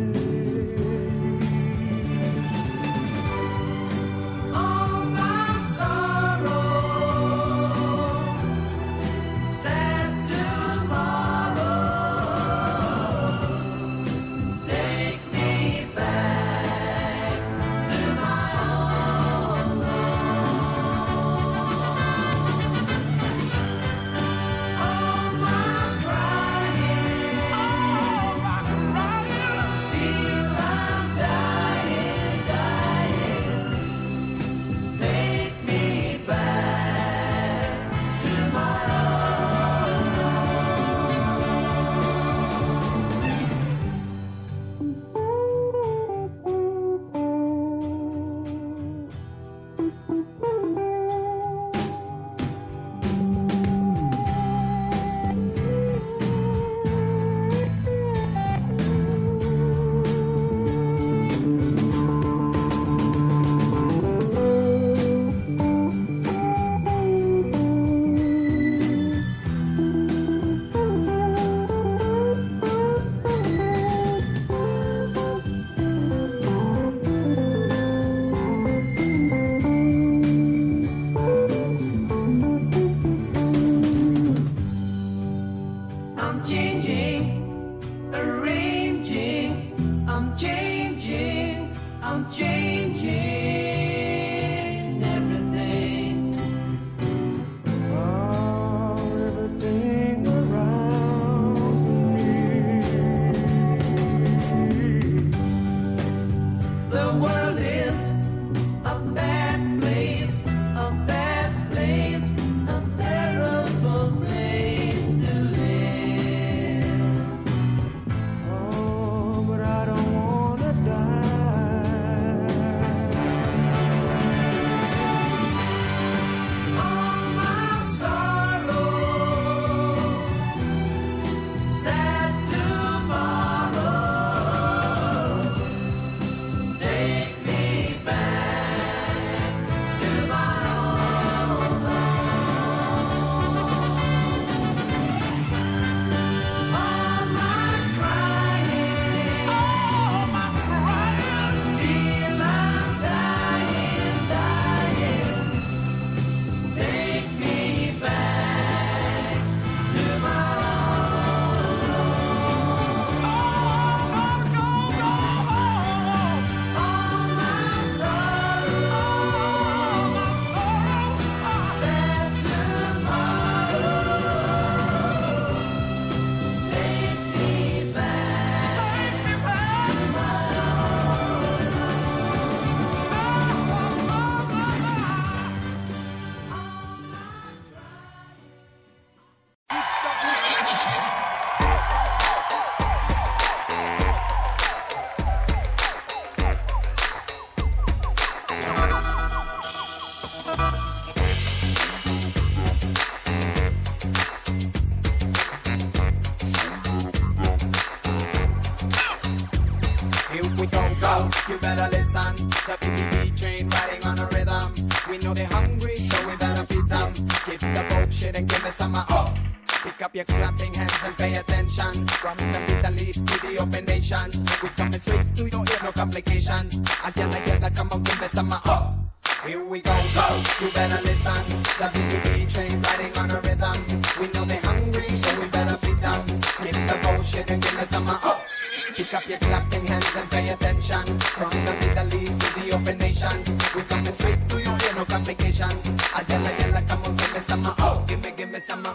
The B B B train riding on a rhythm. We know they're hungry, so we better feed them. Skip the bullshit and give me some uh, oh. Pick up your clapping hands and pay attention. From the Middle East to the open nations, we coming straight to your ear, no complications. As yalla yalla, come on, give me some uh, oh. Here we go, go, you better listen. The B B B train riding on a rhythm. We know they're hungry, so we better feed them. Skip the bullshit and give me some uh, oh. Pick up your clapping hands and pay attention. From the Middle East to the open nations, we coming straight to your ear, no complications. As yalla yalla, come on, give me some uh, oh. Give me, give me some uh.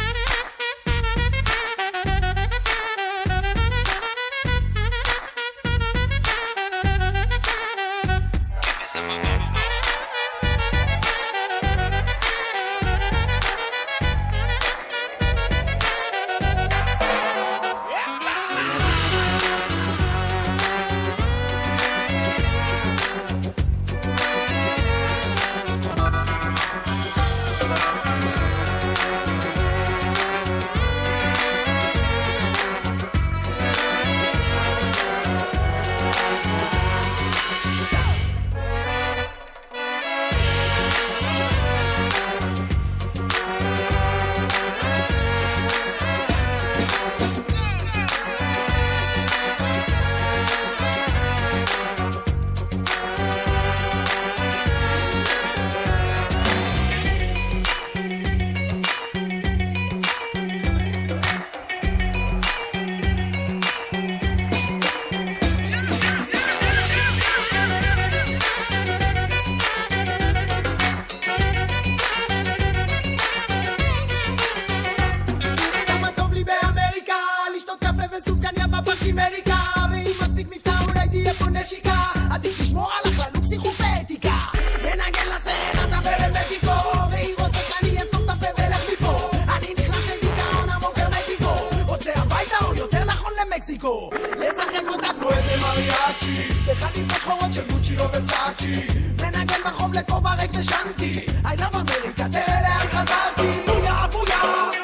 לשחק אותה כמו איזה מריאצ'י בחליפות שחורות של גוצ'י או ורסאצ'י מנגן בחום לכובע ריק ושנתי I love אמריקה, תראה לאן חזרתי בויה בויה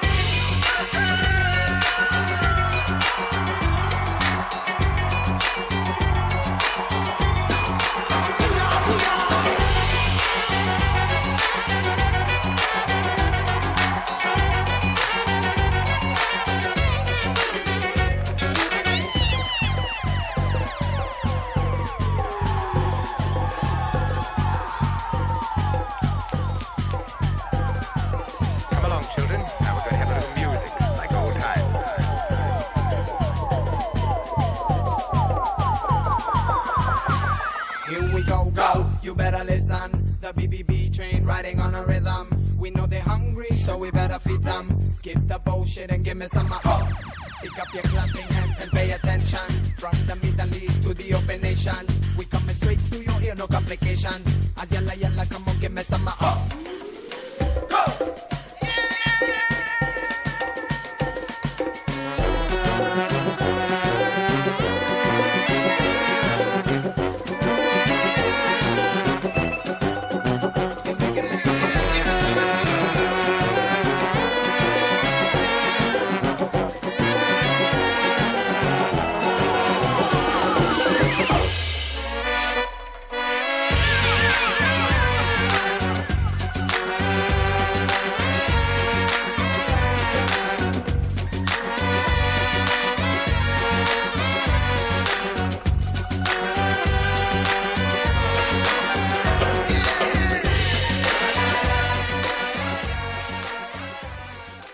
You better listen, the B B B train riding on a rhythm. We know they're hungry, so we better feed them. Skip the bullshit and give me some oh. Pick up your clapping hands and pay attention. From the Middle East to the open nations, we coming straight to your ear, no complications. As yalla yalla, come on, give me some oh. Go! Yeah!